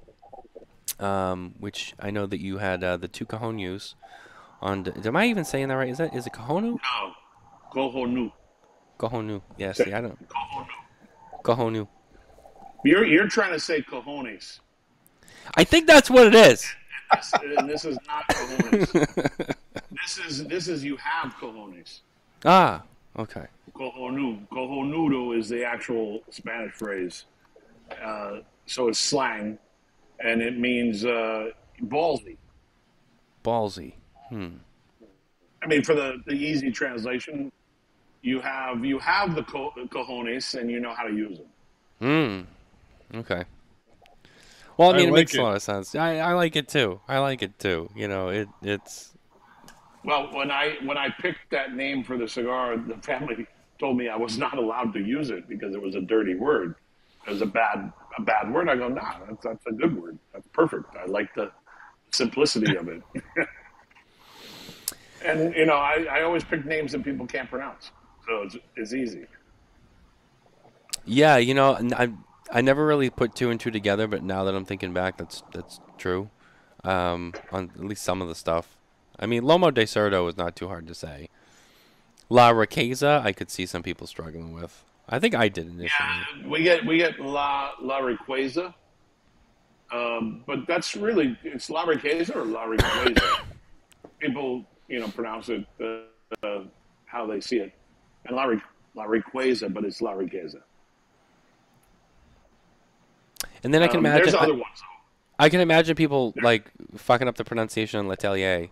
um, which I know that you had uh, the two Cajonius. On, d- am I even saying that right? Is that is it Cajonu?
No. Kohonu.
Cajonu. Yeah, see, I don't.
Kohonu.
Cajonu.
You're, you're trying to say cojones.
I think that's what it is.
This, and this is not cojones. this is this is you have cojones.
Ah, okay.
Cojonu. Cojonudo is the actual Spanish phrase. Uh, so it's slang, and it means uh, ballsy.
Ballsy.
I mean, for the, the easy translation, you have you have the co- cojones and you know how to use them.
Hmm. Okay. Well, I
I
mean, it
like
makes
it.
a lot of sense. I, I like it too. I like it too. You know, it it's
Well, when I when I picked that name for the cigar, the family told me I was not allowed to use it because it was a dirty word. It was a bad a bad word. I go, nah, that's, that's a good word. That's perfect. I like the simplicity of it. And you know, I, I always pick names that people can't pronounce, so it's, it's easy.
yeah. You know, and I I never really put two and two together, but now that I'm thinking back, that's that's true. Um, on at least some of the stuff. I mean, Lomo de Cerdo is not too hard to say. La Riqueza, I could see some people struggling with. I think I did initially.
Yeah, we get we get La La Riqueza, um, but that's really it's La Riqueza or La Riqueza. People, you know, pronounce it uh, uh, how they see it, and La, Ri- La Riqueza, but it's La Riqueza.
And then I can
Um,
imagine
there's
I,
other ones.
I can imagine people like fucking up the pronunciation on L'Atelier.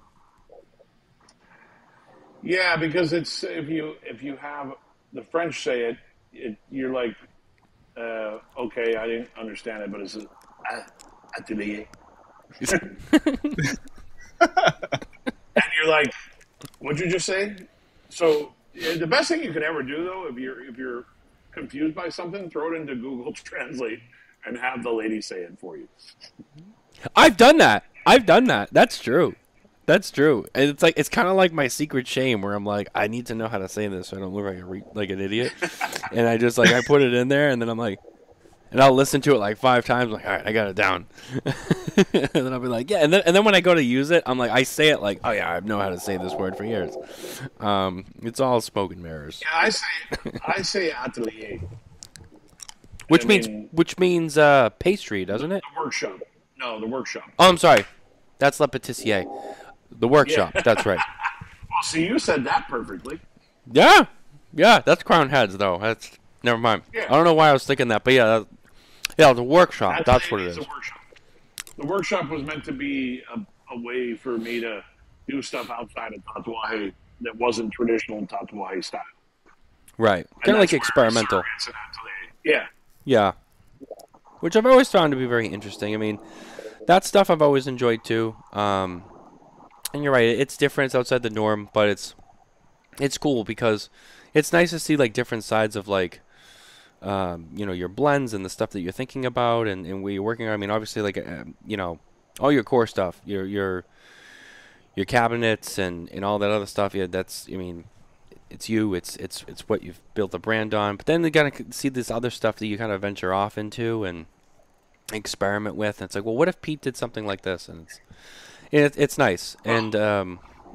Yeah, because it's if you if you have the French say it, it you're like, uh, okay, I didn't understand it, but it's uh, atelier, and you're like, what'd you just say? So yeah, the best thing you can ever do, though, if you're if you're confused by something, throw it into Google Translate and have the lady say it for you.
I've done that. I've done that. That's true. That's true. And it's like it's kind of like my secret shame where I'm like I need to know how to say this so I don't look like a re- like an idiot. And I just like I put it in there and then I'm like and I'll listen to it like five times like all right, I got it down. And then I'll be like, yeah, and then and then when I go to use it, I'm like I say it like, "Oh yeah, I know how to say this word for years." Um, it's all smoke and mirrors.
Yeah, I say I say atelier.
Which
I
means
mean-
which means uh pastry, doesn't it?
The workshop. No, the workshop.
Oh, I'm sorry. That's Le Patissier. The workshop. That's right.
Well, see, you said that perfectly.
Yeah, yeah, that's Crown Heads though. That's never mind.
Yeah.
I don't know why I was thinking that, but yeah, that, yeah, the workshop.
That's,
That's what it
is.
is.
A workshop. The workshop was meant to be a, a way for me to do stuff outside of Tatuaje that wasn't traditional Tatuaje style.
Right,
And
kind of like
that's where
experimental.
Surrogates and Atelier- Yeah.
Yeah, which I've always found to be very interesting. I mean, that stuff I've always enjoyed too. Um, and you're right, it's different. It's outside the norm, but it's it's cool because it's nice to see like different sides of like. Um, you know, your blends and the stuff that you're thinking about and, and where you're working on. I mean, obviously, like, um, you know, all your core stuff, your your your cabinets and, and all that other stuff. Yeah, that's, I mean, it's you. It's it's it's what you've built a brand on. But then you gotta see this other stuff that you kind of venture off into and experiment with. And it's like, well, what if Pete did something like this? And it's it, it's nice. And um,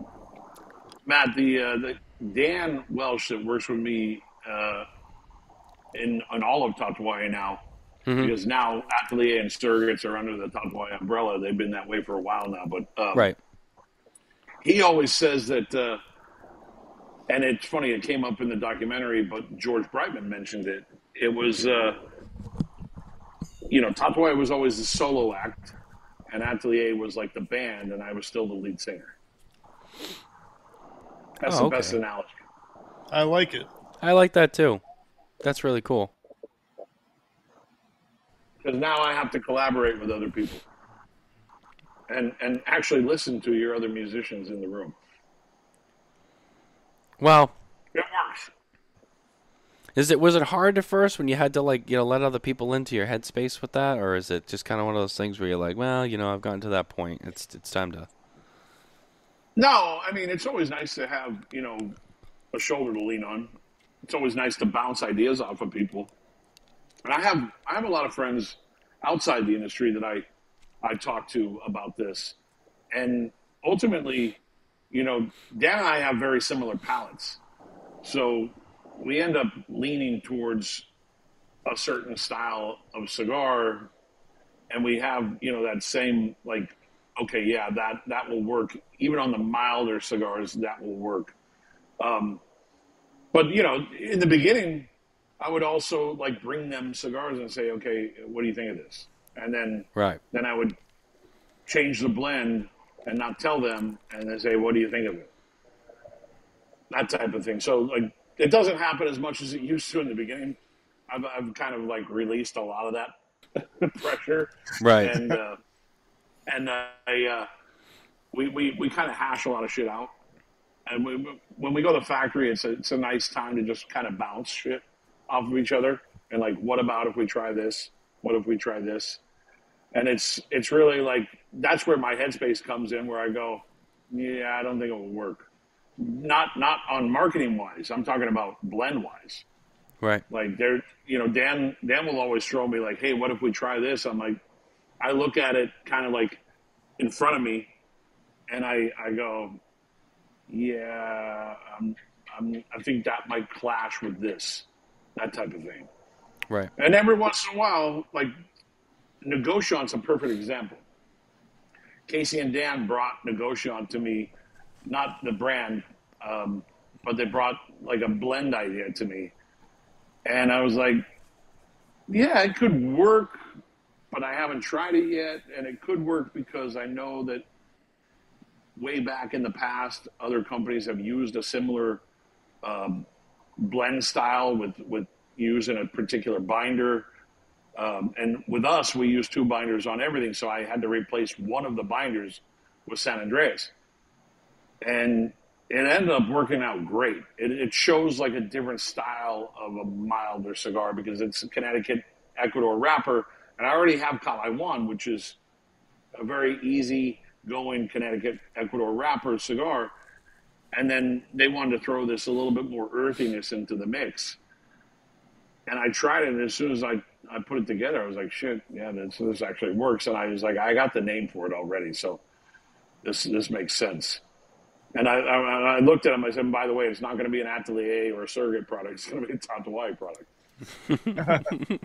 Matt, the uh, the Dan Welsh that works with me uh, in on all of Tatuaje now,
mhm,
because now Atelier and Surrogates are under the Tatuaje umbrella. They've been that way for a while now. But um,
right,
he always says that, uh, and it's funny, it came up in the documentary, but George Brightman mentioned it. It was, uh, you know, Tatuaje was always the solo act, and Atelier was like the band, and I was still the lead singer. That's
Oh,
the
okay.
best analogy.
I like it.
I like that too. That's really cool.
Because now I have to collaborate with other people and and actually listen to your other musicians in the room.
Well,
It works.
is it was it hard at first when you had to like you know let other people into your headspace with that, or is it just kind of one of those things where you're like, well, you know, I've gotten to that point. It's it's time to.
No, I mean, it's always nice to have, you know, a shoulder to lean on. It's always nice to bounce ideas off of people. And I have I have a lot of friends outside the industry that I I talk to about this. And ultimately, you know, Dan and I have very similar palates. So we end up leaning towards a certain style of cigar, and we have, you know, that same like, okay, yeah, that that will work. Even on the milder cigars, that will work. Um, but you know, in the beginning, I would also like bring them cigars and say, okay, what do you think of this? And then
Right.
then I would change the blend and not tell them, and then say, "What do you think of it?" That type of thing. So like, it doesn't happen as much as it used to in the beginning. I've, I've kind of like released a lot of that pressure,
Right.
and uh, and uh, I, uh, we we we kind of hash a lot of shit out. And we, when we go to the factory, it's a, it's a nice time to just kind of bounce shit off of each other. And like, what about if we try this? What if we try this? And it's it's really like, that's where my headspace comes in, where I go, yeah, I don't think it will work. Not not on marketing wise. I'm talking about blend wise.
Right.
Like there, you know, Dan Dan will always throw me like, hey, what if we try this? I'm like, I look at it kind of like in front of me, and I I go, yeah, I'm, I'm, I think that might clash with this, that type of thing.
Right.
And every once in a while, like Negociant's a perfect example. Casey and Dan brought Negociant to me, not the brand, um, but they brought like a blend idea to me. And I was like, yeah, it could work, but I haven't tried it yet. And it could work because I know that way back in the past, other companies have used a similar um, blend style with, with using a particular binder. Um, and with us, we use two binders on everything. So I had to replace one of the binders with San Andreas. And it ended up working out great. It, it shows like a different style of a milder cigar because it's a Connecticut Ecuador wrapper. And I already have Calaiwan, which is a very easy going Connecticut Ecuador wrapper cigar. And then they wanted to throw this a little bit more earthiness into the mix. And I tried it, and as soon as I, I put it together, I was like, shit, yeah, this, this actually works. And I was like, I got the name for it already, so this this makes sense. And I, I, I looked at him, I said, by the way, it's not going to be an Atelier or a Surrogate product. It's going to be a Tatuai product.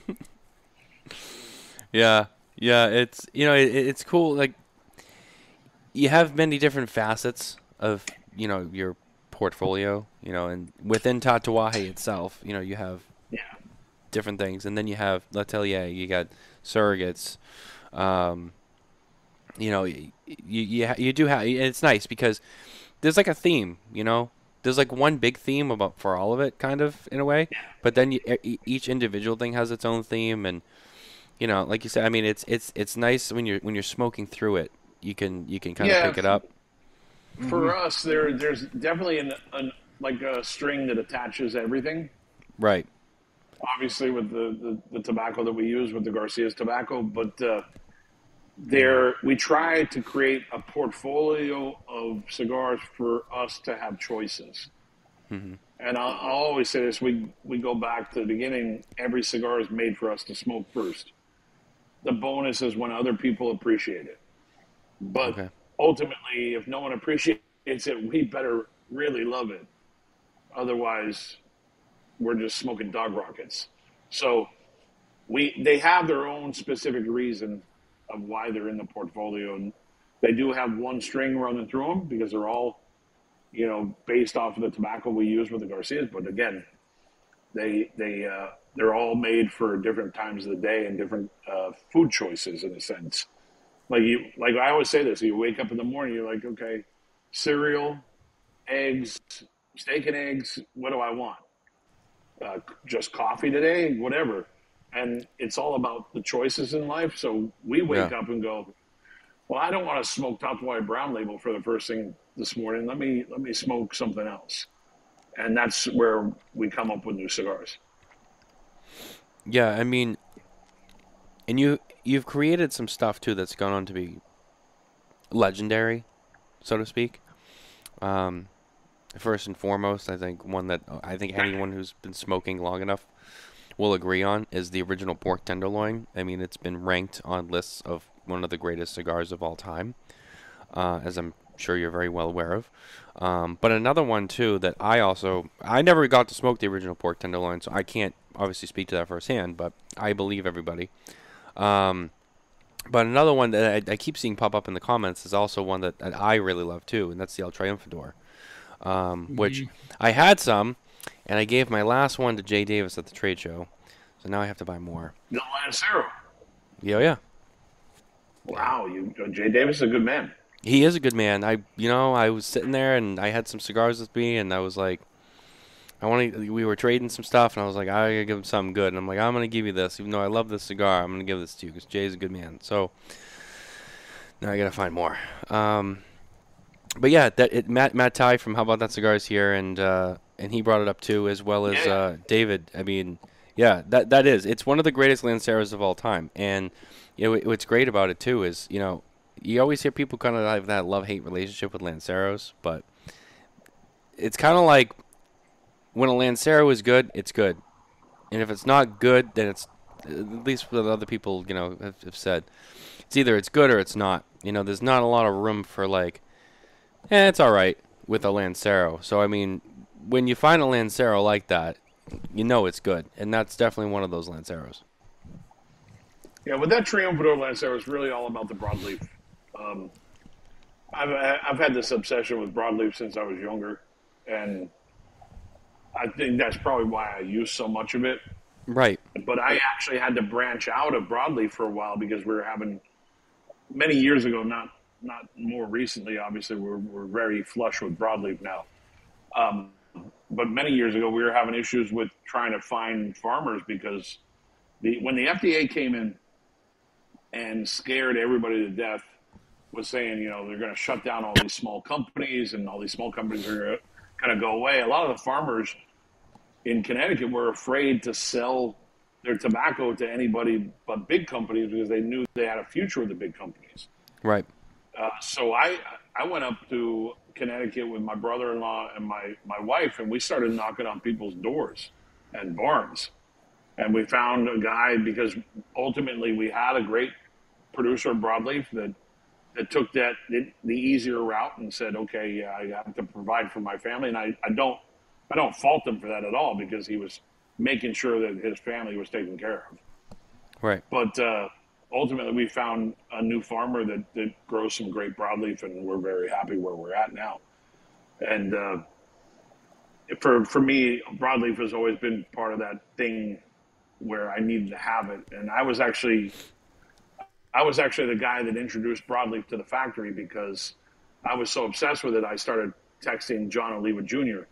Yeah. Yeah, it's, you know, it, it's cool. Like, you have many different facets of, you know, your portfolio, you know, and within Tatuaje itself, you know, you have
Yeah.
different things. And then you have L'Atelier, you got Surrogates. Um, you know, you, you, you do have, it's nice because there's like a theme, you know, there's like one big theme about for all of it kind of in a way, but then you, each individual thing has its own theme. And, you know, like you said, I mean, it's, it's, it's nice when you're, when you're smoking through it, you can, you can kind
Yeah.
of pick it up.
For mm-hmm. us, there there's definitely an, an like a string that attaches everything.
Right.
Obviously, with the, the, the tobacco that we use with the Garcia's tobacco, but uh, there we try to create a portfolio of cigars for us to have choices. Mm-hmm. And I'll, I'll always say this: we we go back to the beginning. Every cigar is made for us to smoke first. The bonus is when other people appreciate it. But okay. Ultimately, if no one appreciates it, we better really love it. Otherwise, we're just smoking dog rockets. So we they have their own specific reason of why they're in the portfolio. And they do have one string running through them because they're all, you know, based off of the tobacco we use with the Garcias. But again, they, they, uh, they're all made for different times of the day and different uh, food choices in a sense. Like you, like I always say this: you wake up in the morning, you're like, okay, cereal, eggs, steak and eggs. What do I want? Uh, just coffee today, whatever. And it's all about the choices in life. So we wake yeah. up and go, well, I don't want to smoke Tatuai Brown Label for the first thing this morning. Let me let me smoke something else. And that's where we come up with new cigars.
Yeah, I mean, and you. You've created some stuff, too, that's gone on to be legendary, so to speak. Um, first and foremost, I think one that I think anyone who's been smoking long enough will agree on is the original pork tenderloin. I mean, it's been ranked on lists of one of the greatest cigars of all time, uh, as I'm sure you're very well aware of. Um, but another one, too, that I also... I never got to smoke the original pork tenderloin, so I can't obviously speak to that firsthand, but I believe everybody. Um, but another one that I, I keep seeing pop up in the comments is also one that, that I really love too, and that's the El Triunfador, um, mm-hmm. which I had some, and I gave my last one to Jay Davis at the trade show, so now I have to buy more.
The Lancero.
Yeah, yeah.
Wow, you Jay Davis is a good man.
He is a good man. I, you know, I was sitting there and I had some cigars with me, and I was like, I want to. We were trading some stuff, and I was like, I gotta give him something good. And I'm like, I'm gonna give you this, even though I love this cigar. I'm gonna give this to you because Jay's a good man. So now I gotta find more. Um, but yeah, that it, Matt Matt Ty from How About That Cigars here, and uh, and he brought it up too, as well as
Yeah.
uh, David. I mean, yeah, that that is. It's one of the greatest Lanceros of all time, and you know what's great about it too is you know. You always hear people kind of have that love-hate relationship with Lanceros, but it's kind of like when a Lancero is good, it's good. And if it's not good, then it's, at least what other people, you know, have, have said, it's either it's good or it's not. You know, there's not a lot of room for like, eh, it's all right with a Lancero. So, I mean, when you find a Lancero like that, you know it's good. And that's definitely one of those Lanceros.
Yeah, with that Triumphador Lancero, it's really all about the broadleaf. Um, I've I've had this obsession with broadleaf since I was younger, and I think that's probably why I use so much of it.
Right.
But I actually had to branch out of broadleaf for a while because we were having many years ago, not not more recently. Obviously, we're we're very flush with broadleaf now. Um, but many years ago, we were having issues with trying to find farmers because the when the F D A came in and scared everybody to death, was saying, you know, they're going to shut down all these small companies and all these small companies are going to go away. A lot of the farmers in Connecticut were afraid to sell their tobacco to anybody but big companies because they knew they had a future with the big companies.
Right.
Uh, so I I went up to Connecticut with my brother-in-law and my, my wife, and we started knocking on people's doors and barns. And we found a guy because ultimately we had a great producer of broadleaf that that took that the easier route and said, okay, yeah, I have to provide for my family. And I, I don't I don't fault him for that at all because he was making sure that his family was taken care of.
Right.
But uh, ultimately we found a new farmer that, that grows some great broadleaf, and we're very happy where we're at now. And uh, for for me, broadleaf has always been part of that thing where I needed to have it. And I was actually I was actually the guy that introduced broadleaf to the factory because I was so obsessed with it. I started texting John Oliva Junior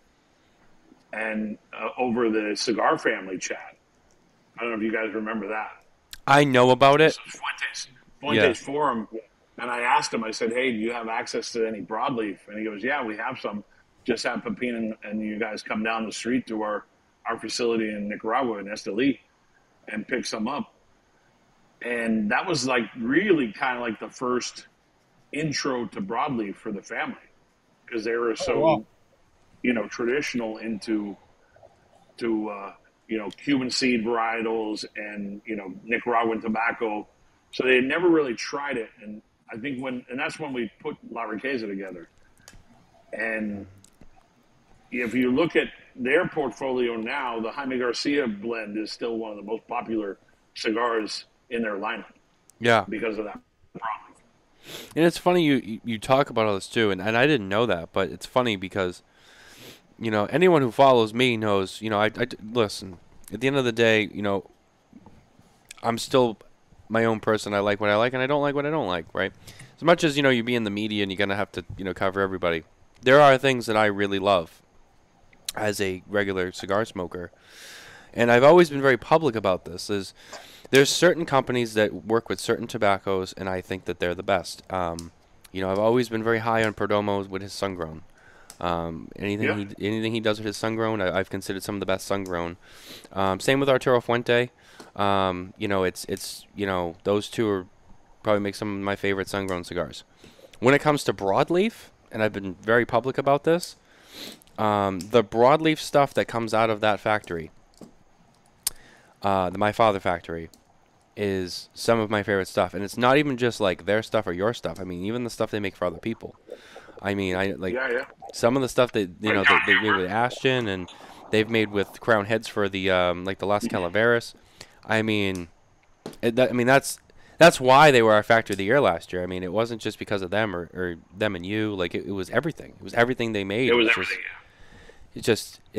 and uh, over the Cigar Family chat. I don't know if you guys remember that.
I know about it.
Fuentes, Fuentes
Yeah.
Forum. And I asked him, I said, hey, do you have access to any broadleaf? And he goes, yeah, we have some. Just have Pepin and, and you guys come down the street to our, our facility in Nicaragua, in Esteli, and pick some up. And that was like really kind of like the first intro to broadleaf for the family because they were so,
Oh, wow.
you know, traditional into, to, uh, you know, Cuban seed varietals and, you know, Nicaraguan tobacco. So they had never really tried it. And I think when, and that's when we put La Riqueza together. And if you look at their portfolio now, the Jaime Garcia blend is still one of the most popular cigars in their lineup
Yeah.
because of that broadleaf.
And it's funny you, you, you talk about all this too, and, and I didn't know that, but it's funny because, you know, anyone who follows me knows, you know, I, I listen, at the end of the day, you know, I'm still my own person. I like what I like, and I don't like what I don't like, right? As much as, you know, you be in the media and you're going to have to, you know, cover everybody, there are things that I really love as a regular cigar smoker. And I've always been very public about this, is there's certain companies that work with certain tobaccos, and I think that they're the best. Um, you know, I've always been very high on Perdomo with his sun-grown. Um, anything
Yeah.
he anything he does with his sun-grown, I, I've considered some of the best sun-grown. Um, same with Arturo Fuente. Um, you know, it's it's you know those two are probably make some of my favorite sun-grown cigars. When it comes to broadleaf, and I've been very public about this, um, the broadleaf stuff that comes out of that factory, uh, the My Father factory, is some of my favorite stuff. And it's not even just like their stuff or your stuff. I mean, even the stuff they make for other people. I mean, I like
Yeah, yeah.
some of the stuff that you know that they made with Ashton, and they've made with Crown Heads for the um, like the Las Calaveras. I mean, it, that, I mean that's that's why they were our factory of the year last year. I mean, it wasn't just because of them or, or them and you. Like it, it was everything. It was everything they made.
It was
It's
everything.
Just, it just it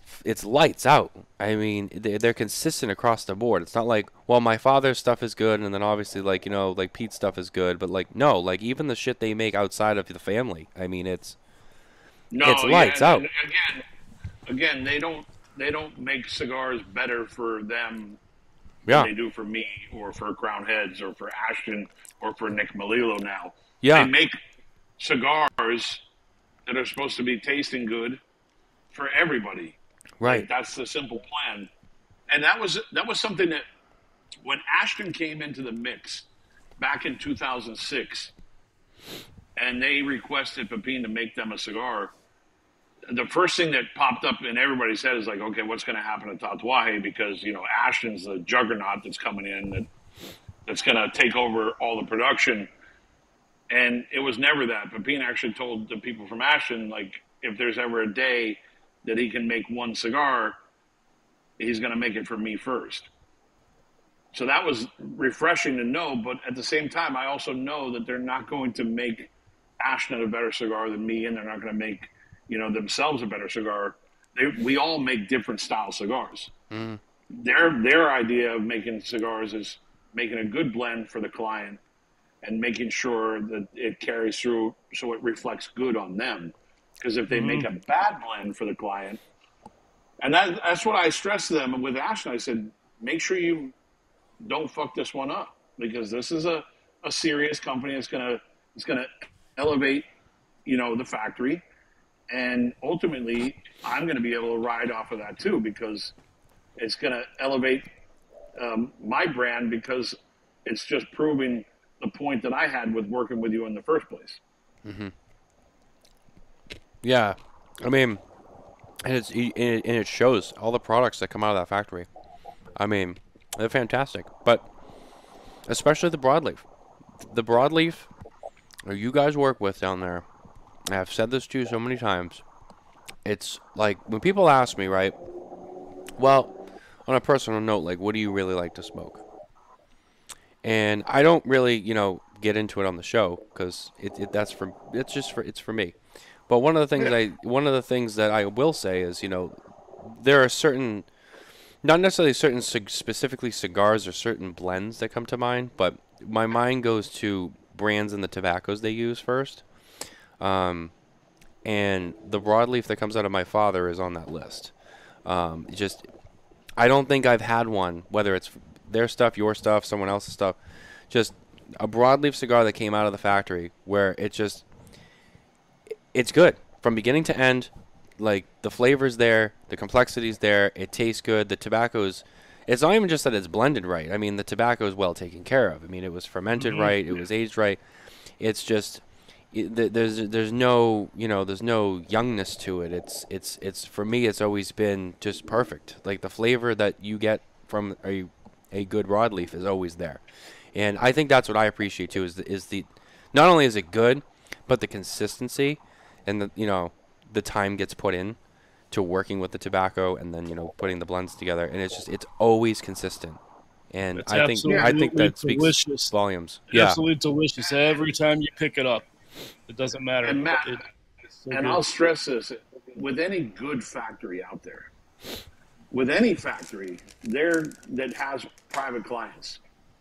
it's lights out. I mean, they- they're consistent across the board. It's not like, well, my father's stuff is good, and then obviously, like, you know, like Pete's stuff is good, but like, no, like even the shit they make outside of the family. I mean, it's
No,
it's
yeah,
lights
and,
out.
and again, again, they don't they don't make cigars better for them
Yeah,
than they do for me or for Crown Heads or for Ashton or for Nick Melillo now.
yeah,
They make cigars that are supposed to be tasting good for everybody.
right.
Like, that's the simple plan. And that was that was something that when Ashton came into the mix back in two thousand six and they requested Pepin to make them a cigar, the first thing that popped up in everybody's head is like, okay, what's going to happen to Tatuaje? Because, you know, Ashton's the juggernaut that's coming in that that's going to take over all the production. And it was never that. Pepin actually told the people from Ashton, like, if there's ever a day that he can make one cigar, he's going to make it for me first. So that was refreshing to know. But at the same time, I also know that they're not going to make Ashton a better cigar than me, and they're not going to make, you know, themselves a better cigar. They, we all make different style cigars.
Mm.
Their their idea of making cigars is making a good blend for the client and making sure that it carries through so it reflects good on them. Because if they
Mhm.
make a bad blend for the client, and that, that's what I stressed to them with Ashton. I said, make sure you don't fuck this one up, because this is a, a serious company. It's gonna it's gonna elevate, you know, the factory, and ultimately I'm gonna be able to ride off of that too, because it's gonna elevate um, my brand, because it's just proving the point that I had with working with you in the first place.
Mm-hmm. Yeah, I mean, and it's and it, and it shows all the products that come out of that factory. I mean, they're fantastic, but especially the broadleaf. The broadleaf that you guys work with down there, and I've said this to you so many times. It's like when people ask me, right? Well, on a personal note, like, what do you really like to smoke? And I don't really, you know, get into it on the show because it, it that's for it's just for it's for me. But one of the things I one of the things that I will say is, you know, there are certain, not necessarily certain cig- specifically cigars or certain blends that come to mind, but my mind goes to brands and the tobaccos they use first. Um, and the broadleaf that comes out of my father is on that list. Um, it just, I don't think I've had one, whether it's their stuff, your stuff, someone else's stuff, just a broadleaf cigar that came out of the factory where it just, it's good from beginning to end. Like, the flavor's there, the complexity's there, it tastes good. The tobacco's, it's not even just that it's blended right. I mean, the tobacco is well taken care of. I mean, it was fermented
Mhm.
right, it was aged right. It's just, it, th- there's there's no, you know, there's no youngness to it. It's it's it's for me, it's always been just perfect. Like, the flavor that you get from a a good broadleaf is always there, and I think that's what I appreciate too. Is the, is the not only is it good, but the consistency, and the you know the time gets put in to working with the tobacco, and then you know putting the blends together, and it's just it's always consistent. And
It's
I think I think
absolutely
that speaks
delicious.
volumes. Yeah,
Absolutely delicious every time you pick it up. It doesn't matter.
And Matt,
It- it's so
and
good.
I'll stress this, with any good factory out there, with any factory there that has private clients,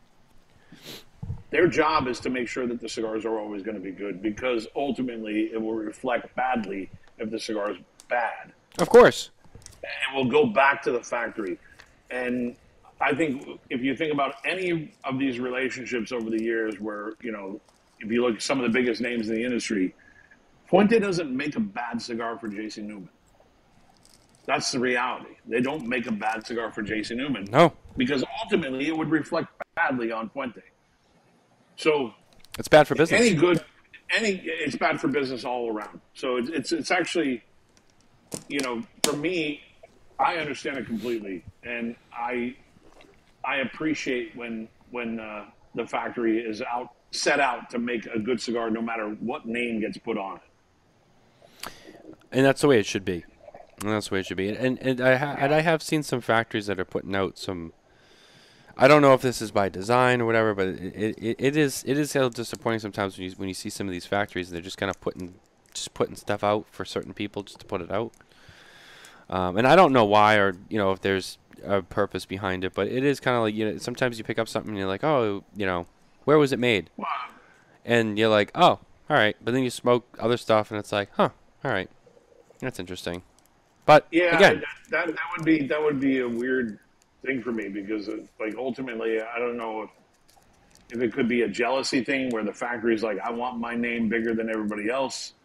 their job is to make sure that the cigars are always going to be good, because ultimately it will reflect badly if the cigar is bad.
of course.
And will go back to the factory. And I think if you think about any of these relationships over the years where, you know, if you look at some of the biggest names in the industry, Fuente doesn't make a bad cigar for J C Newman. That's the reality. They don't make a bad cigar for J C Newman,
No,
because ultimately it would reflect badly on Fuente. So
it's bad for business.
any good, any it's bad for business all around. So it's it's, it's actually, you know, for me, I understand it completely, and I I appreciate when when uh, the factory is out set out to make a good cigar, no matter what name gets put on it.
And that's the way it should be. And that's the way it should be. And and I ha- and I have seen some factories that are putting out some. I don't know if this is by design or whatever, but it it, it is it is a little disappointing sometimes when you when you see some of these factories and they're just kind of putting just putting stuff out for certain people just to put it out. Um, and I don't know why, or you know, if there's a purpose behind it, but it is kind of like, you know, sometimes you pick up something and you're like, oh, you know, where was it made?
Wow.
And you're like, oh, all right. But then you smoke other stuff and it's like, huh, all right, that's interesting. But
Yeah,
again,
that, that that would be that would be a weird thing for me because uh, like ultimately I don't know if if it could be a jealousy thing where the factory's like, I want my name bigger than everybody else,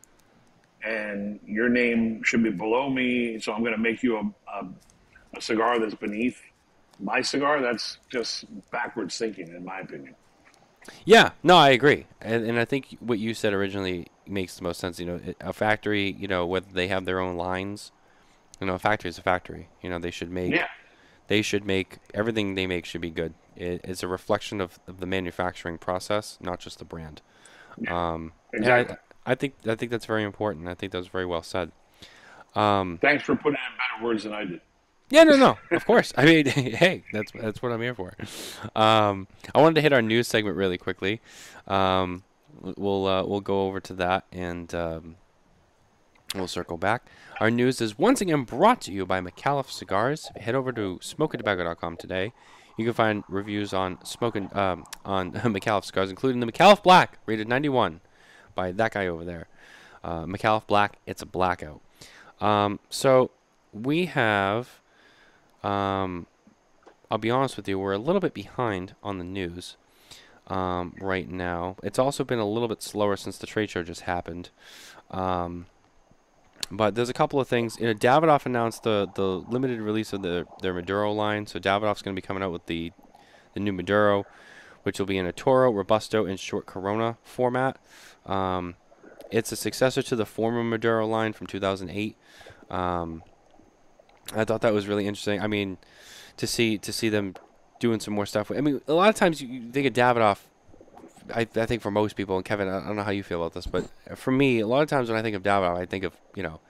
and your name should be below me, so I'm going to make you a, a a cigar that's beneath my cigar. That's just backwards thinking, in my opinion.
yeah, no, I agree. And, and I think what you said originally makes the most sense. You know, it- a factory, you know, whether they have their own lines, you know, a factory is a factory. You know, they should make,
Yeah,
they should make, everything they make should be good. It, it's a reflection of, of the manufacturing process, not just the brand. Um,
exactly.
and I, I think, I think that's very important. I think that was very well said. Um,
Thanks for putting it in better words than I did.
Yeah, no, no, of course. I mean, hey, that's that's what I'm here for. Um, I wanted to hit our news segment really quickly. Um, we'll uh, we'll go over to that and um, we'll circle back. Our news is once again brought to you by McAuliffe Cigars. Head over to smoke and tobacco dot com today. You can find reviews on smoking um, on McAuliffe cigars, including the McAuliffe Black, rated ninety-one, by that guy over there. Uh, McAuliffe Black, it's a blackout. Um, so we have. Um, I'll be honest with you, we're a little bit behind on the news um, right now. It's also been a little bit slower since the trade show just happened. Um, but there's a couple of things. You know, Davidoff announced the, the limited release of the, their Maduro line. So Davidoff's going to be coming out with the, the new Maduro, which will be in a Toro, Robusto, and short Corona format. Um, it's a successor to the former Maduro line from two thousand eight. Um, I thought that was really interesting. I mean, to see to see them doing some more stuff. I mean, a lot of times you, you think of Davidoff. I, I think for most people, and Kevin, I don't know how you feel about this, but for me, a lot of times when I think of Davidoff, I think of, you know,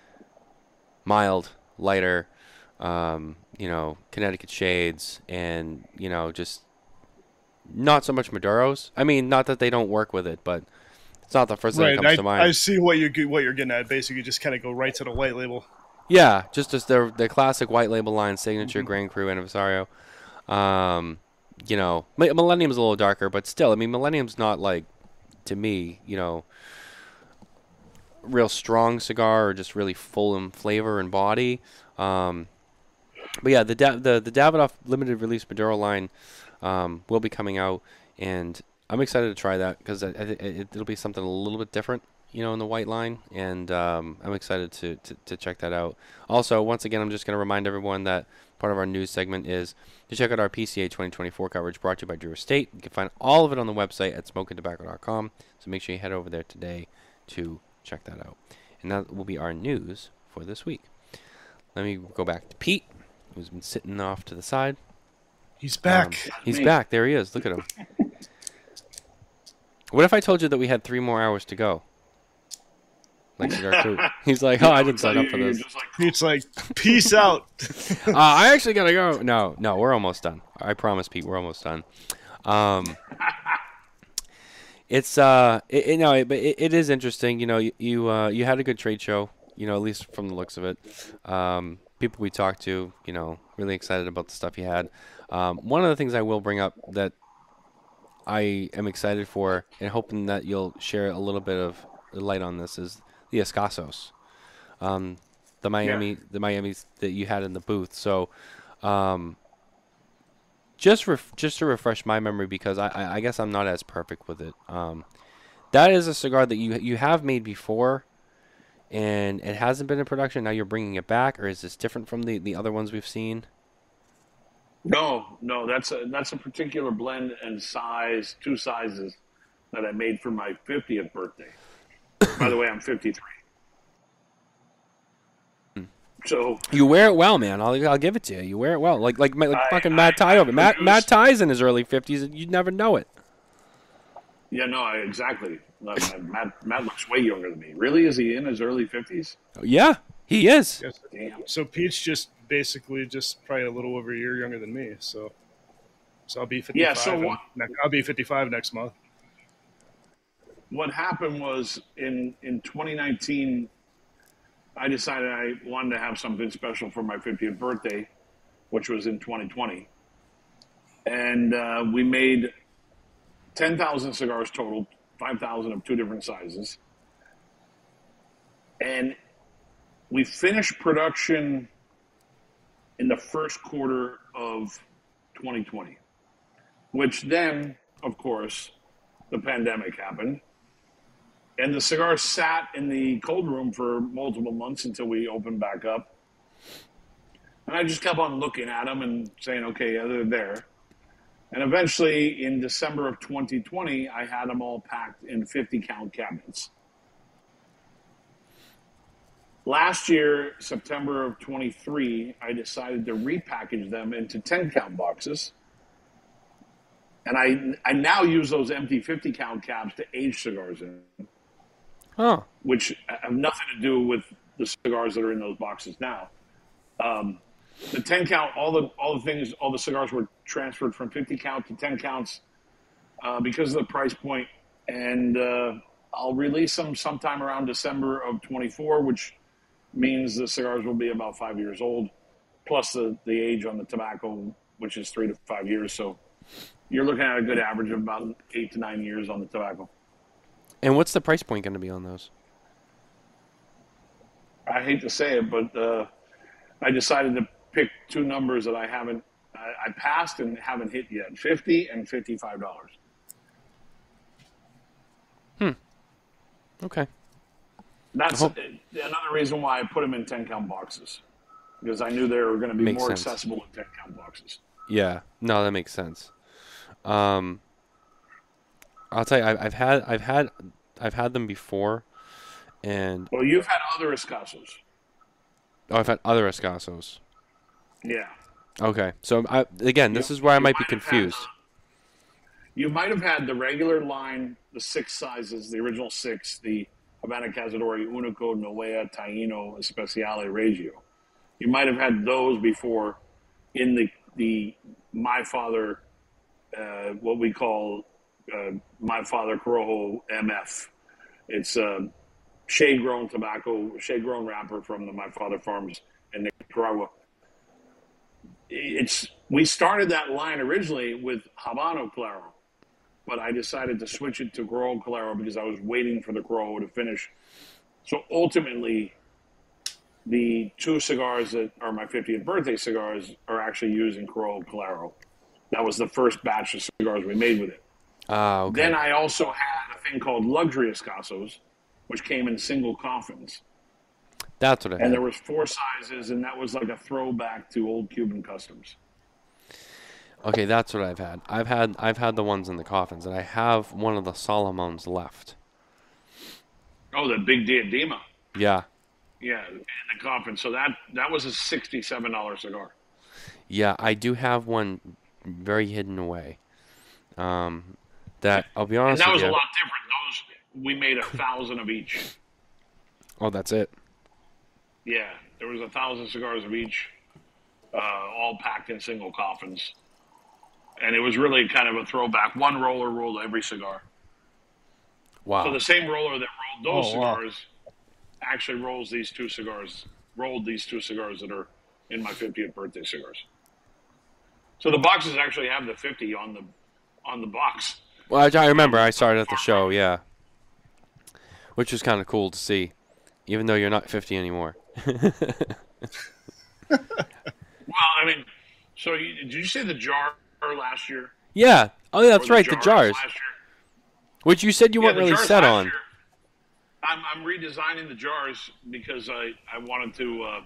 mild, lighter, um, you know, Connecticut shades, and, you know, just not so much Maduros. I mean, not that they don't work with it, but it's not the first thing
Right,
that comes
I,
to mind.
I see what you're what you're getting at. Basically, just kind of go right to the white label.
Yeah, just as the the classic white label line, signature
Mm-hmm.
Grand Cru Anniversario. Um, you know, Mi- Millennium's a little darker, but still, I mean, Millennium's not like, to me, you know, real strong cigar or just really full in flavor and body. Um, but yeah, the da- the the Davidoff limited release Maduro line um, will be coming out, and I'm excited to try that because it, it, it'll be something a little bit different, you know, in the white line, and um, I'm excited to, to, to check that out. Also, once again, I'm just going to remind everyone that part of our news segment is to check out our P C A twenty twenty-four coverage brought to you by Drew Estate. You can find all of it on the website at smoke and tobacco dot com, so make sure you head over there today to check that out. And that will be our news for this week. Let me go back to Pete, who's been sitting off to the side.
He's back.
Um, he's
Me.
back. There he is. Look at him. What if I told you that we had three more hours to go? Like Cigar Coop. He's like, oh, I didn't sign up for
You're
this.
just like,
It's like, peace out.
Uh, I actually gotta go. No, no, we're almost done. I promise, Pete, we're almost done. Um, it's uh, it, it, no, it, but it, it is interesting. You know, you you, uh, you had a good trade show. You know, at least from the looks of it. Um, people we talked to, you know, really excited about the stuff you had. Um, one of the things I will bring up that I am excited for and hoping that you'll share a little bit of light on this is the Escasos, um, the Miami,
Yeah.
the Miami's that you had in the booth. So, um, just ref- just to refresh my memory, because I, I I guess I'm not as perfect with it. Um, that is a cigar that you you have made before, and it hasn't been in production. Now you're bringing it back, or is this different from the, the other ones we've seen?
no, no, that's a that's a particular blend and size, two sizes that I made for my fiftieth birthday. By the way, I'm fifty-three. So
You wear it well, man. I'll I'll give it to you. You wear it well, like like, like
I-
fucking Matt
I-
Ty over.
I
Matt
produce-
Matt Ty's in his early fifties, and you'd never know it.
yeah, no, I, exactly. Like, Matt Matt looks way younger than me. Really, is he in his early fifties?
Yeah, he is.
Yes.
Damn.
So Pete's just basically just probably a little over a year younger than me. So, so I'll be fifty-five.
Yeah, so
in-
what-
ne- I'll be fifty-five next month.
What happened was in in twenty nineteen, I decided I wanted to have something special for my fiftieth birthday, which was in twenty twenty. And uh, we made ten thousand cigars total, five thousand of two different sizes. And we finished production in the first quarter of twenty twenty, which then, of course, the pandemic happened. And the cigars sat in the cold room for multiple months until we opened back up. And I just kept on looking at them and saying, okay, yeah, they're there. And eventually, in December of twenty twenty, I had them all packed in fifty count cabinets. Last year, September of twenty-three, I decided to repackage them into ten count boxes. And I I now use those empty fifty count cabs to age cigars in,
Oh,
which have nothing to do with the cigars that are in those boxes now. Um, the ten count, all the all the things, all the cigars were transferred from fifty count to ten counts uh, because of the price point. And uh, I'll release them sometime around December of twenty-four, which means the cigars will be about five years old, plus the, the age on the tobacco, which is three to five years. So you're looking at a good average of about eight to nine years on the tobacco.
and what's the price point going to be on those?
I hate to say it, but uh, I decided to pick two numbers that I haven't, I, I passed and haven't hit yet, fifty and fifty-five dollars.
Okay.
That's
Oh.
another reason why I put them in ten count boxes, because I knew they were going to be
Makes
more
sense.
accessible in ten count boxes.
Yeah. No, that makes sense. Um, I'll tell you, I, I've had, I've had, I've had them before, and
Well, you've had other Escassos.
oh, I've had other Escassos.
Yeah.
Okay. So I, again, this
You-
is where I
you
might be
have had
confused.
the- You might have had the regular line, the six sizes, the original six, the Havana Cazadores, Unico, Novea, Taino, Especiale, Reggio. You might have had those before in the the My Father, uh, what we call uh, My Father Corojo M F. It's a shade grown tobacco, shade grown wrapper from the My Father Farms in Nicaragua. It's we started that line originally with Habano Claro, but I decided to switch it to Corojo Claro because I was waiting for the Corojo to finish. So ultimately, the two cigars that are my fiftieth birthday cigars are actually using Corojo Claro. That was the first batch of cigars we made with it.
Ah, okay.
Then I also had a thing called Luxury Escassos, which came in single coffins.
That's what I
And
had.
there was four sizes, and that was like a throwback to old Cuban customs.
Okay, that's what I've had. I've had, I've had the ones in the coffins, and I have one of the Solomons left.
Oh, the big diadema.
Yeah.
Yeah, in the coffin. So that that was a sixty-seven dollar cigar.
Yeah, I do have one very hidden away. Um, that I'll be honest
And that
with
was a
you.
lot different. Those we made a thousand of each.
Oh, that's it.
Yeah, there was a thousand cigars of each, uh, all packed in single coffins, and it was really kind of a throwback. One roller rolled every cigar.
Wow.
So the same roller that rolled those
Oh, wow.
cigars actually rolls these two cigars. Rolled these two cigars that are in my fiftieth birthday cigars. So the boxes actually have the fifty on the on the box.
Well, I, I remember I started at the show, yeah, which was kind of cool to see, even though you're not fifty anymore.
Well, I mean, so you, did you say the jar last year?
Yeah. Oh, yeah, that's
Or
right, the jars,
last year?
which you said you
Yeah,
weren't
the
really
jars
set
last
on.
year, I'm, I'm redesigning the jars because I, I wanted to. Uh,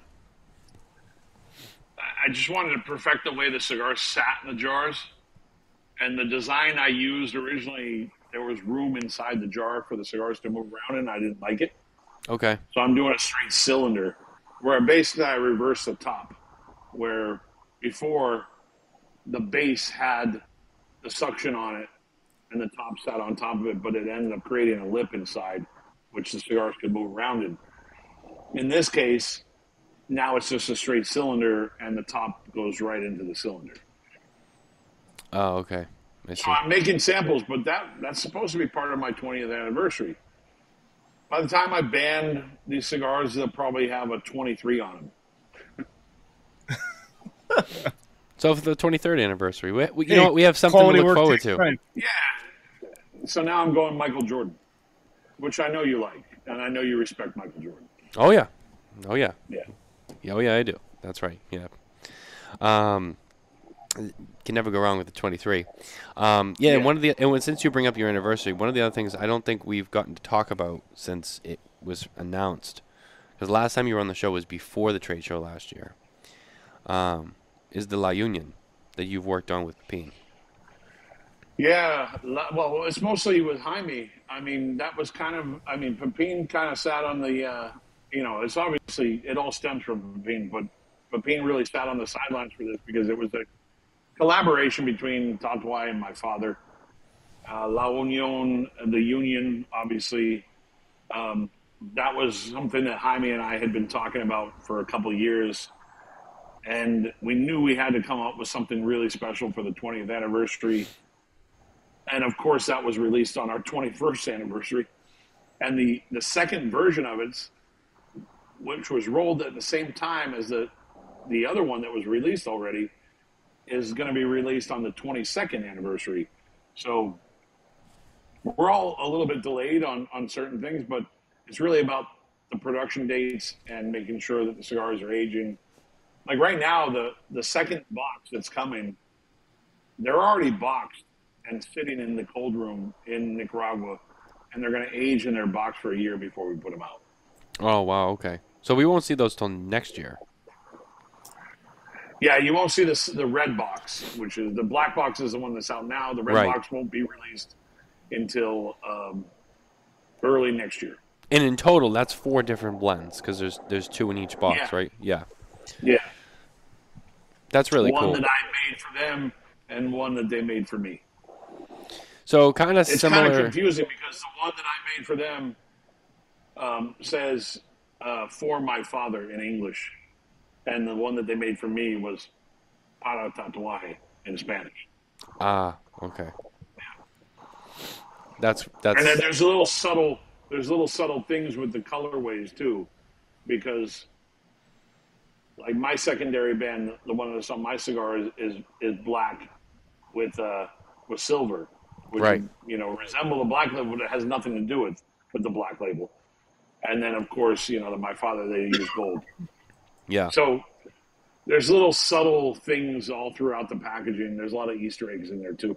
I- I just wanted to perfect the way the cigars sat in the jars, and the design I used originally, there was room inside the jar for the cigars to move around, and I didn't like it.
Okay.
So I'm doing a straight cylinder, where basically I reverse the top, where before the base had the suction on it, and the top sat on top of it, but it ended up creating a lip inside, which the cigars could move around in. In this case, now it's just a straight cylinder, and the top goes right into the cylinder.
Oh, okay. I see.
So I'm making samples, but that that's supposed to be part of my twentieth anniversary. By the time I ban these cigars, they'll probably have a twenty-three on them.
So for the twenty-third anniversary, we, we, you
Hey,
know what? We have something to
quality
look
work
forward
takes
to.
time.
Yeah. So now I'm going Michael Jordan, which I know you like, and I know you respect Michael Jordan.
Oh yeah, oh yeah,
Yeah.
yeah, oh yeah, I do. That's right. Yeah. Um, can never go wrong with the twenty-three. Um, yeah, and
Yeah.
one of the and when, since you bring up your anniversary, one of the other things I don't think we've gotten to talk about since it was announced, because last time you were on the show was before the trade show last year. Um, is the La Union that you've worked on with Pepin?
Yeah, la- well, it's mostly with Jaime. I mean, that was kind of, I mean, Pepin kind of sat on the, uh, you know, it's obviously, it all stems from Pepin, but Pepin really sat on the sidelines for this because it was a collaboration between Tatuai and my father. Uh, La Union, the Union, obviously, um, that was something that Jaime and I had been talking about for a couple of years. And we knew we had to come up with something really special for the twentieth anniversary. And of course, that was released on our twenty-first anniversary. And the, the second version of it, which was rolled at the same time as the, the other one that was released already, is going to be released on the twenty-second anniversary. So we're all a little bit delayed on, on certain things, but it's really about the production dates and making sure that the cigars are aging. Like right now, the, the second box that's coming, they're already boxed and sitting in the cold room in Nicaragua, and they're going to age in their box for a year before we put them out.
Oh wow, okay. So we won't see those till next year.
Yeah, you won't see this the red box, which is the black box is the one that's out now. The red
Right.
box won't be released until um, early next year.
And in total, that's four different blends because there's there's two in each box,
Yeah.
right? Yeah,
Yeah,
that's really
one
cool.
that I made for them and one that they made for me.
So kind of
It's kind
similar.
of confusing because the one that I made for them um, says uh, "for my father" in English, and the one that they made for me was "para tatuaje" in Spanish.
Ah, okay. That's that's
And then there's a little subtle, there's little subtle things with the colorways too, because like my secondary band, the one that's on my cigar is is, is black with uh with silver, which
Right.
would, you know, resemble the black label, but it has nothing to do with with the black label. And then of course, you know, my father they use gold.
yeah.
So there's little subtle things all throughout the packaging. There's a lot of Easter eggs in there too.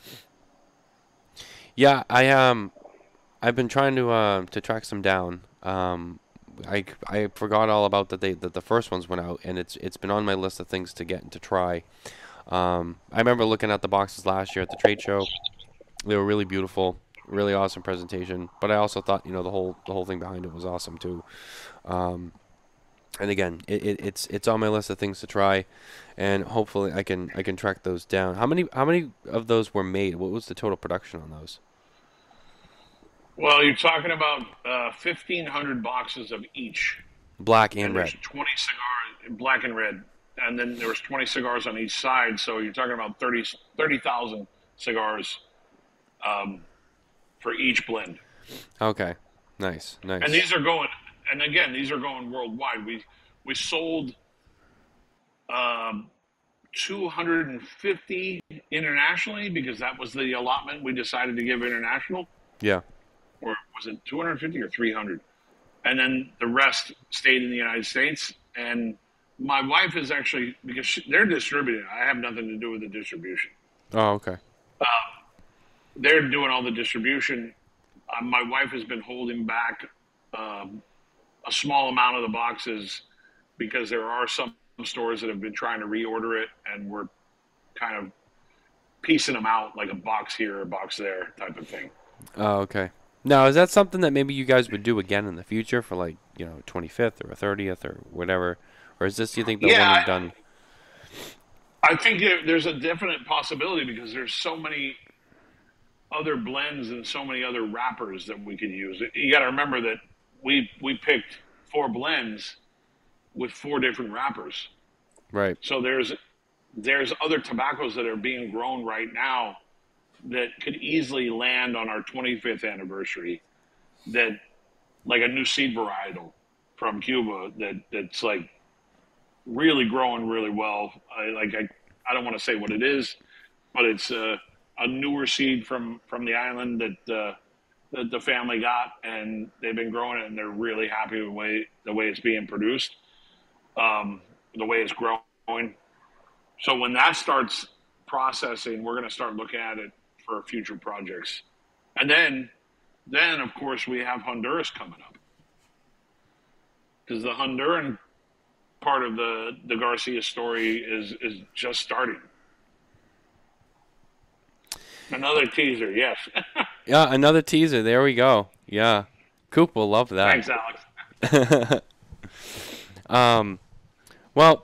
Yeah, I um, I've been trying to uh, to track some down. Um, I, I forgot all about that they that the first ones went out, and it's it's been on my list of things to get and to try. Um, I remember looking at the boxes last year at the trade show. They were really beautiful, really awesome presentation. But I also thought, you know, the whole the whole thing behind it was awesome too. Um, and again, it, it, it's it's on my list of things to try, and hopefully I can I can track those down. How many how many of those were made? What was the total production on those?
Well, you're talking about uh, fifteen hundred boxes of each.
Black and
And
red.
there's twenty cigars, black and red, and then there was twenty cigars on each side. So you're talking about thirty thirty thousand cigars um, for each blend.
Okay, nice, nice.
And these are going, and again, these are going worldwide. We we sold um, two hundred fifty internationally because that was the allotment we decided to give international.
Yeah.
Or was it two hundred fifty or three hundred? And then the rest stayed in the United States. And my wife is actually, because she, they're distributing, I have nothing to do with the distribution.
Oh, okay.
They're doing all the distribution. Uh, my wife has been holding back um, a small amount of the boxes because there are some stores that have been trying to reorder it, and we're kind of piecing them out like a box here, a box there type of thing.
Oh, okay. Now, is that something that maybe you guys would do again in the future for, like, you know, twenty-fifth or a thirtieth or whatever? Or is this, do you think, the
Yeah,
one
I-
and done?
I think there- there's a definite possibility because there's so many other blends and so many other wrappers that we could use. You got to remember that we we picked four blends with four different wrappers.
Right.
So there's there's other tobaccos that are being grown right now that could easily land on our twenty-fifth anniversary that like a new seed varietal from Cuba that that's like really growing really well. I like I, I don't want to say what it is, but it's a, a newer seed from from the island that uh, that the family got, and they've been growing it, and they're really happy with the way the way it's being produced, um, the way it's growing. So when that starts processing, we're going to start looking at it for future projects, and then then of course we have Honduras coming up because the Honduran part of the the Garcia story is is just starting. Another teaser, yes.
Yeah, another teaser. There we go. Yeah, Coop will love that.
Thanks, Alex.
um, well,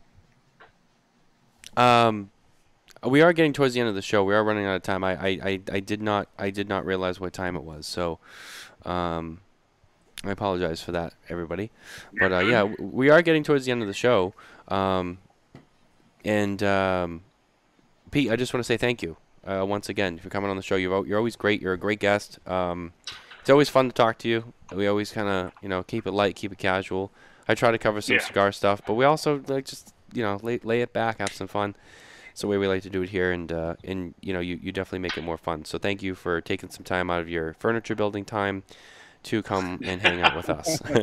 um, we are getting towards the end of the show. We are running out of time. I, I, I, I did not I did not realize what time it was. So, um, I apologize for that, everybody. But uh, yeah, w- we are getting towards the end of the show. Um, and um, Pete, I just want to say thank you uh, once again for coming on the show. You're al- you're always great. You're a great guest. Um, it's always fun to talk to you. We always kind of you know keep it light, keep it casual. I try to cover some
Yeah.
cigar stuff, but we also like just you know lay lay it back, have some fun. It's the way we like to do it here, and uh, and you know you, you definitely make it more fun. So thank you for taking some time out of your furniture building time to come and hang out with us.
Well,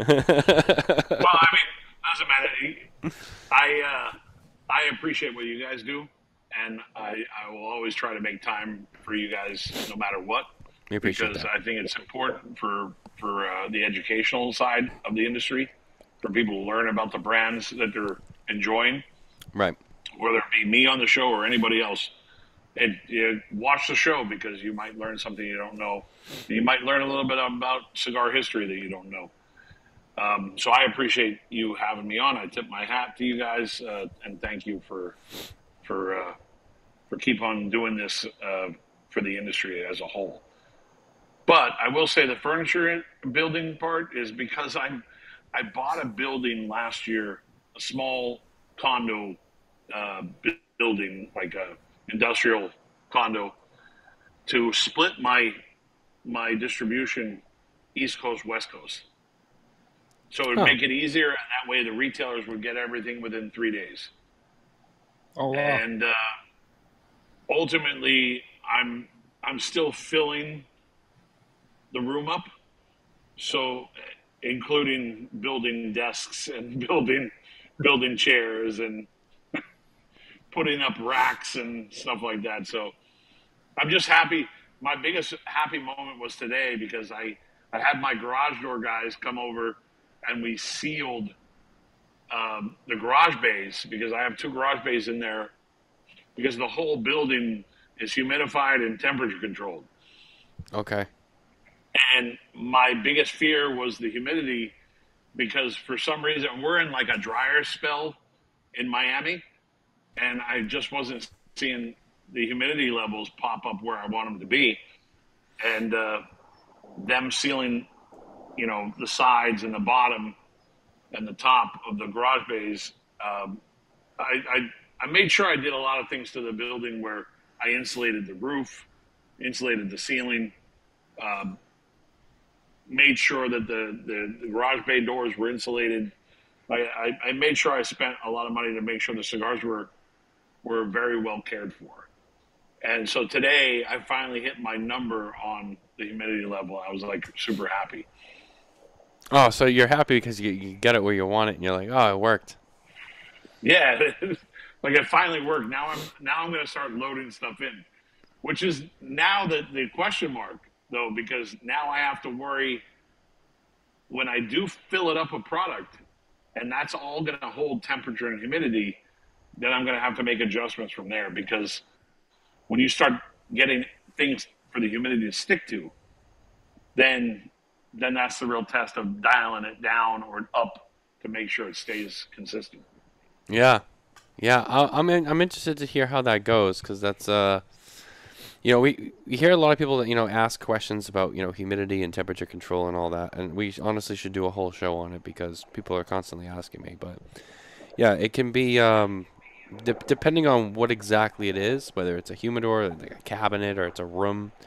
I mean, doesn't matter. I uh, I appreciate what you guys do, and I I will always try to make time for you guys, no matter what,
We appreciate
because
that.
I think it's important for for uh, the educational side of the industry, for people to learn about the brands that they're enjoying,
Right.
whether it be me on the show or anybody else. And you watch the show because you might learn something you don't know. You might learn a little bit about cigar history that you don't know. Um, so I appreciate you having me on. I tip my hat to you guys, uh, and thank you for for uh, for keep on doing this uh, for the industry as a whole. But I will say the furniture building part is because I'm I bought a building last year, a small condo uh, bu- building, like a industrial condo, to split my my distribution East Coast, West Coast. So it would
Oh.
make it easier, and that way the retailers would get everything within three days.
Oh wow.
And uh, ultimately, I'm I'm still filling the room up, so including building desks and building building chairs and putting up racks and stuff like that. So I'm just happy. My biggest happy moment was today because I, I had my garage door guys come over and we sealed um, the garage bays because I have two garage bays in there because the whole building is humidified and temperature controlled.
Okay.
And my biggest fear was the humidity because for some reason we're in like a drier spell in Miami, and I just wasn't seeing the humidity levels pop up where I want them to be. And uh, them sealing, you know, the sides and the bottom and the top of the garage bays, um, I, I, I made sure I did a lot of things to the building where I insulated the roof, insulated the ceiling, um, made sure that the, the, the garage bay doors were insulated. I, I, I made sure I spent a lot of money to make sure the cigars were were very well cared for. And so today I finally hit my number on the humidity level. I was like super happy.
Oh, so you're happy because you, you get it where you want it, and you're like, oh, it worked.
Yeah, like it finally worked. Now I'm now I'm going to start loading stuff in, which is now the the question mark though, because now I have to worry when I do fill it up with product, and that's all going to hold temperature and humidity. Then I'm going to have to make adjustments from there because when you start getting things for the humidity to stick to, then then that's the real test of dialing it down or up to make sure it stays consistent.
Yeah, yeah. I, I'm in, I'm interested to hear how that goes because that's uh, you know, we we hear a lot of people that you know ask questions about you know humidity and temperature control and all that, and we honestly should do a whole show on it because people are constantly asking me. But yeah, it can be um, de- depending on what exactly it is, whether it's a humidor, like a cabinet, or it's a room.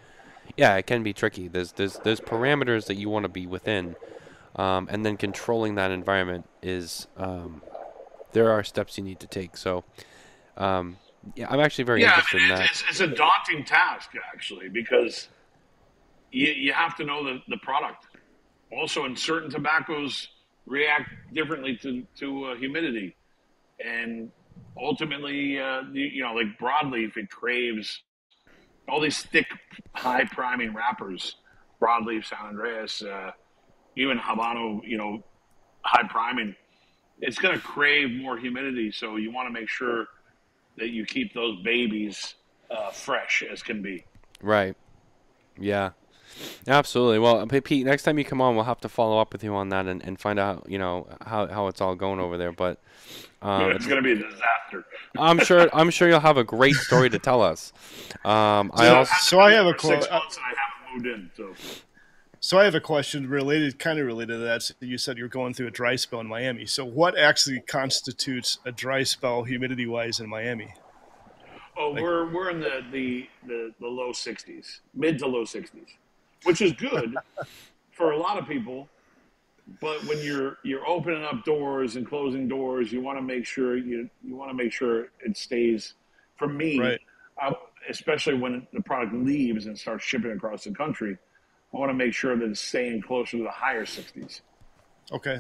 Yeah, it can be tricky. There's there's there's parameters that you want to be within, um, and then controlling that environment is um, there are steps you need to take. So, um, yeah, I'm actually very
Yeah,
interested in
I mean,
that.
it's, it's, it's a daunting task actually because you, you have to know the, the product. Also, in certain tobaccos react differently to to uh, humidity, and ultimately, uh, you, you know, like broadleaf, it craves all these thick, high priming wrappers. Broadleaf, San Andreas, uh, even Habano, you know, high priming. It's going to crave more humidity, so you want to make sure that you keep those babies uh, fresh as can be.
Right. Yeah. Absolutely. Well, P- Pete, next time you come on, we'll have to follow up with you on that and, and find out, you know, how, how it's all going over there. But um,
It's going to be a disaster.
I'm sure I'm sure you'll have a great story to tell us. Um, I
So-
also
so I have a
for six
quote-
months and I haven't moved in. So
So I have a question related, kind of related to that. So you said you're going through a dry spell in Miami. So what actually constitutes a dry spell, humidity-wise, in Miami?
oh,
Like-
we're we're in the, the the the low sixties, mid to low sixties, which is good for a lot of people. But when you're you're opening up doors and closing doors, you want to make sure you you want to make sure it stays. For me,
Right.
I, especially when the product leaves and starts shipping across the country, I want to make sure that it's staying closer to the higher sixties.
Okay.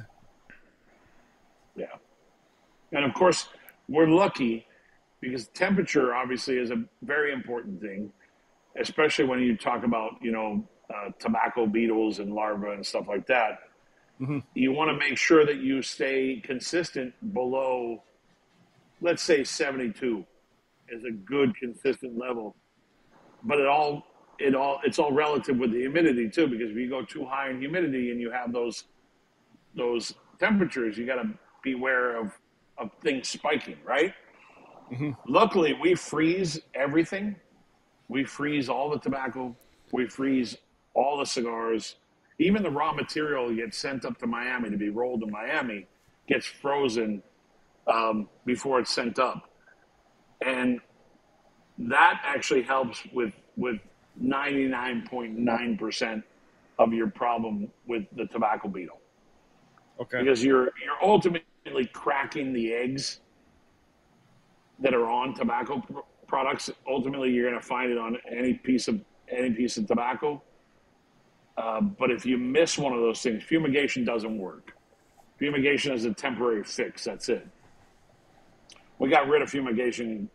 Yeah, and of course we're lucky because temperature obviously is a very important thing, especially when you talk about you know uh, tobacco beetles and larvae and stuff like that.
Mhm.
You want to make sure that you stay consistent below, let's say seventy-two is a good consistent level. But it all it all it's all relative with the humidity too, because if you go too high in humidity and you have those those temperatures, you got to beware of of things spiking, right?
Mhm.
Luckily, we freeze everything. We freeze all the tobacco. We freeze all the cigars. Even the raw material gets sent up to Miami to be rolled in Miami, gets frozen um, before it's sent up, and that actually helps with with ninety-nine point nine percent of your problem with the tobacco beetle,
Okay.
because you're you're ultimately cracking the eggs that are on tobacco pr- products. Ultimately, you're going to find it on any piece of any piece of tobacco. Uh, but if you miss one of those things, fumigation doesn't work. Fumigation is a temporary fix. That's it. We got rid of fumigation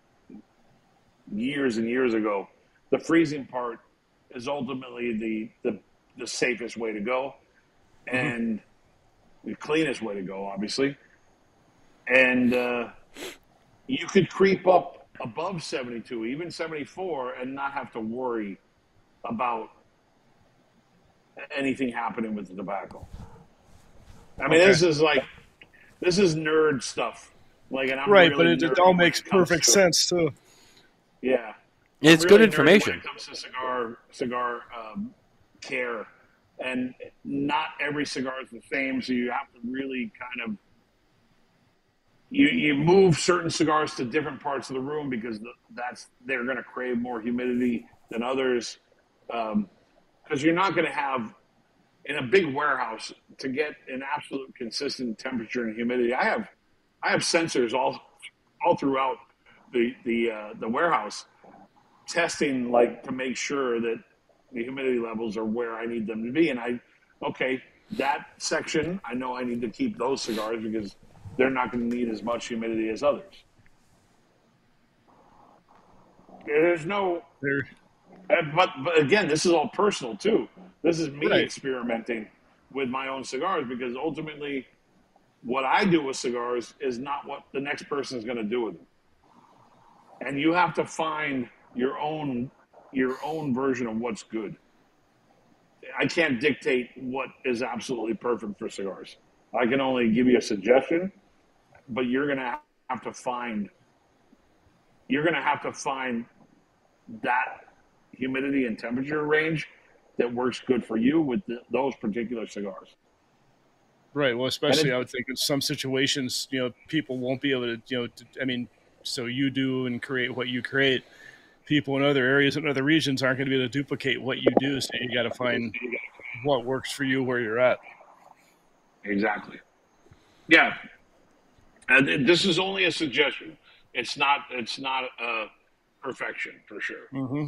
years and years ago. The freezing part is ultimately the the, the safest way to go, and the cleanest way to go, obviously. And uh, you could creep up above seventy-two, even seventy-four, and not have to worry about anything happening with the tobacco. I mean,
Okay.
this is like this is nerd stuff. Like, and I'm
Right,
really
but it, it
nerdy
all
when
makes
it comes
perfect
to-
sense too.
Yeah,
it's
I'm
good
really nerdy
information.
when it comes to cigar cigar um, care, and not every cigar is the same. So you have to really kind of you you move certain cigars to different parts of the room because the, that's they're going to crave more humidity than others. Because you're not going to have in a big warehouse to get an absolute consistent temperature and humidity. I have I have sensors all all throughout the the uh, the warehouse testing, like, to make sure that the humidity levels are where I need them to be. And I, okay, that section, I know I need to keep those cigars because they're not going to need as much humidity as others. There's no,
There.
but, but again, this is all personal too. This is me
Right.
experimenting with my own cigars because ultimately what I do with cigars is not what the next person is going to do with them. And you have to find your own your own version of what's good. I can't dictate what is absolutely perfect for cigars. I can only give you a suggestion, but you're going to have to find you're going to have to find that humidity and temperature range that works good for you with the, those particular cigars.
Right. Well, especially
it-
I would think in some situations, you know, people won't be able to, you know, to, I mean, so you do and create what you create. people in other areas and other regions aren't going to be able to duplicate what you do. So you got to find what works for you where you're at.
Exactly. Yeah. And this is only a suggestion. It's not. It's not a perfection for sure.
Mm-hmm.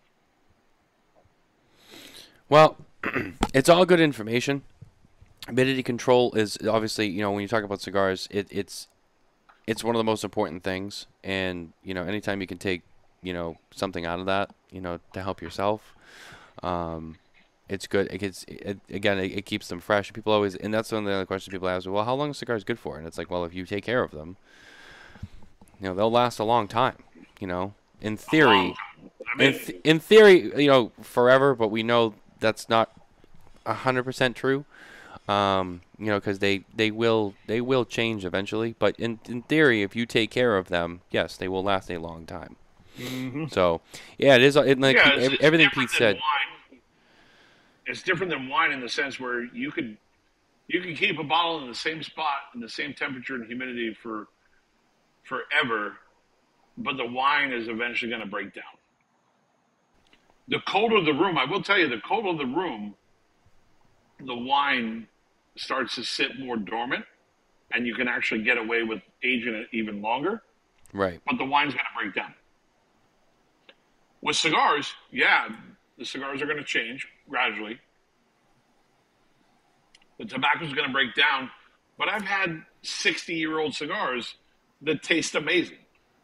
Well, it's all good information. Humidity control is obviously, you know, when you talk about cigars, it, it's it's one of the most important things. And, you know, anytime you can take, you know, something out of that, you know, to help yourself, um, it's good. It gets, it, again, it, it keeps them fresh. People always, and that's one of the other questions people ask, well, how long are cigars good for? And it's like, well, if you take care of them, you know, they'll last a long time, you know, in theory.
I mean,
In, th- in theory, you know, forever, but we know that's not one hundred percent true. Um, you know, because they, they will they will change eventually. But in, in theory, if you take care of them, yes, they will last a long time.
Mm-hmm.
So, yeah, it is. It, like
yeah, it's,
every,
it's
everything
different
Pete
than
said.
wine. It's different than wine in the sense where you could you can keep a bottle in the same spot in the same temperature and humidity for forever, but the wine is eventually going to break down. The colder the room, I will tell you, the colder the room, the wine starts to sit more dormant, and you can actually get away with aging it even longer,
Right.
but the wine's going to break down. With cigars, yeah, the cigars are going to change gradually. The tobacco's going to break down, but I've had sixty-year-old cigars that taste amazing.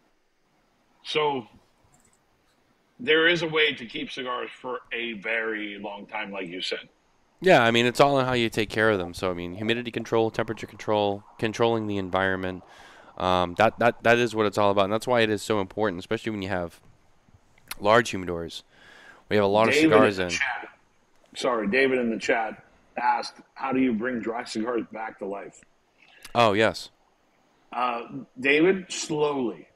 So there is a way to keep cigars for a very long time, like you said.
Yeah, I mean, it's all in how you take care of them. So, I mean, humidity control, temperature control, controlling the environment. Um, that, that, that is what it's all about. And that's why it is so important, especially when you have large humidors. We have a lot
David
of cigars
in.
in.
The chat, sorry, David in the chat asked, how do you bring dry cigars back to life?
Oh, yes.
Uh, David, slowly.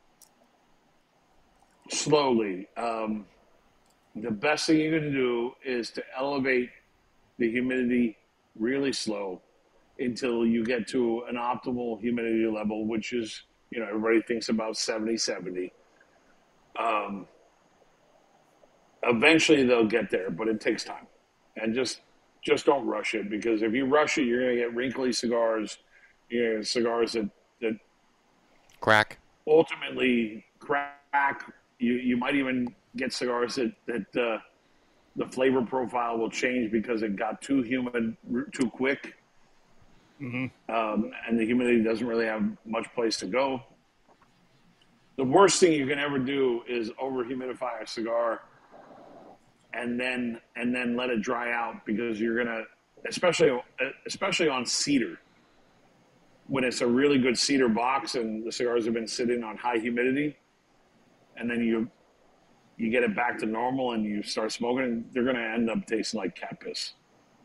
Slowly. Um, the best thing you can do is to elevate the humidity really slow until you get to an optimal humidity level, which is, you know, everybody thinks about seventy, seventy. Um, eventually they'll get there, but it takes time. And just just don't rush it, because if you rush it, you're going to get wrinkly cigars, you know, cigars that, that
Crack.
ultimately crack. You you might even get cigars that, that uh, the flavor profile will change because it got too humid too quick.
Mm-hmm.
Um, and the humidity doesn't really have much place to go. The worst thing you can ever do is over humidify a cigar and then and then let it dry out, because you're gonna, especially especially on cedar, when it's a really good cedar box and the cigars have been sitting on high humidity, and then you you get it back to normal and you start smoking, they're gonna end up tasting like cat piss,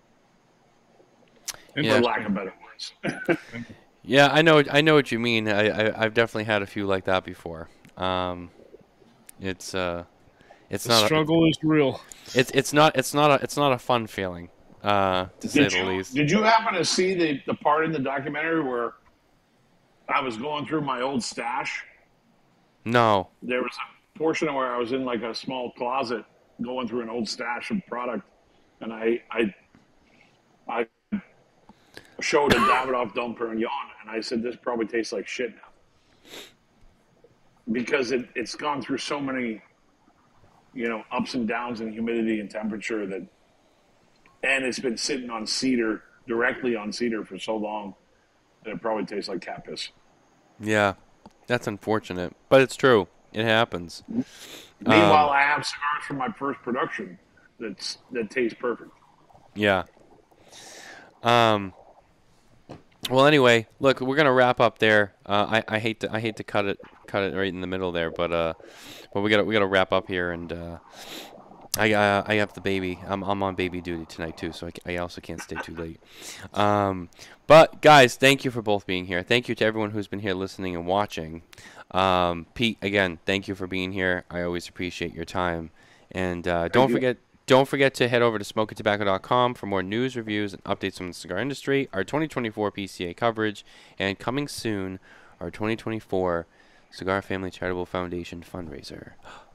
Yeah.
for lack of better words.
Yeah, I know. I know what you mean. I, I I've definitely had a few like that before. Um, it's uh, it's
The
not
struggle is real.
A, it's it's not it's not a it's not a fun feeling. Uh, to say
Did
the
you,
least.
did you happen to see the, the part in the documentary where I was going through my old stash?
No.
There was a portion where I was in like a small closet going through an old stash of product, and I I I showed a Davidoff Dom Perignon, and I said, this probably tastes like shit now, because it, it's gone through so many, you know, ups and downs in humidity and temperature, that, and it's been sitting on cedar, directly on cedar for so long that it probably tastes like cat piss.
Yeah, that's unfortunate, but it's true. It happens.
Meanwhile,
Um,
I have cigars from my first production that's that taste perfect.
Yeah. Um. Well, anyway, look, we're gonna wrap up there. Uh, I I hate to I hate to cut it cut it right in the middle there, but uh, but we gotta we gotta wrap up here, and uh, I uh, I have the baby. I'm I'm on baby duty tonight too, so I, ca- I also can't stay too late. Um, but guys, thank you for both being here. Thank you to everyone who's been here listening and watching. Um, Pete, again, thank you for being here. I always appreciate your time, and uh, don't
you.
forget. Don't forget to head over to smoking tobacco dot com for more news, reviews, and updates from the cigar industry, our twenty twenty-four P C A coverage, and coming soon, our twenty twenty-four Cigar Family Charitable Foundation fundraiser. What did I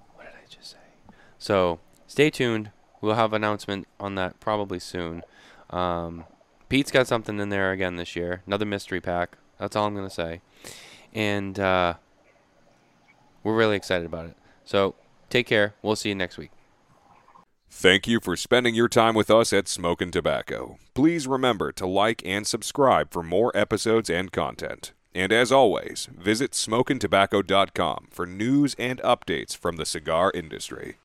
I just say? So stay tuned. We'll have an announcement on that probably soon. Um, Pete's got something in there again this year. Another mystery pack. That's all I'm going to say. And uh, we're really excited about it. So take care. We'll see you next week.
Thank you for spending your time with us at Smokin' Tobacco. Please remember to like and subscribe for more episodes and content. And as always, visit smokin tobacco dot com for news and updates from the cigar industry.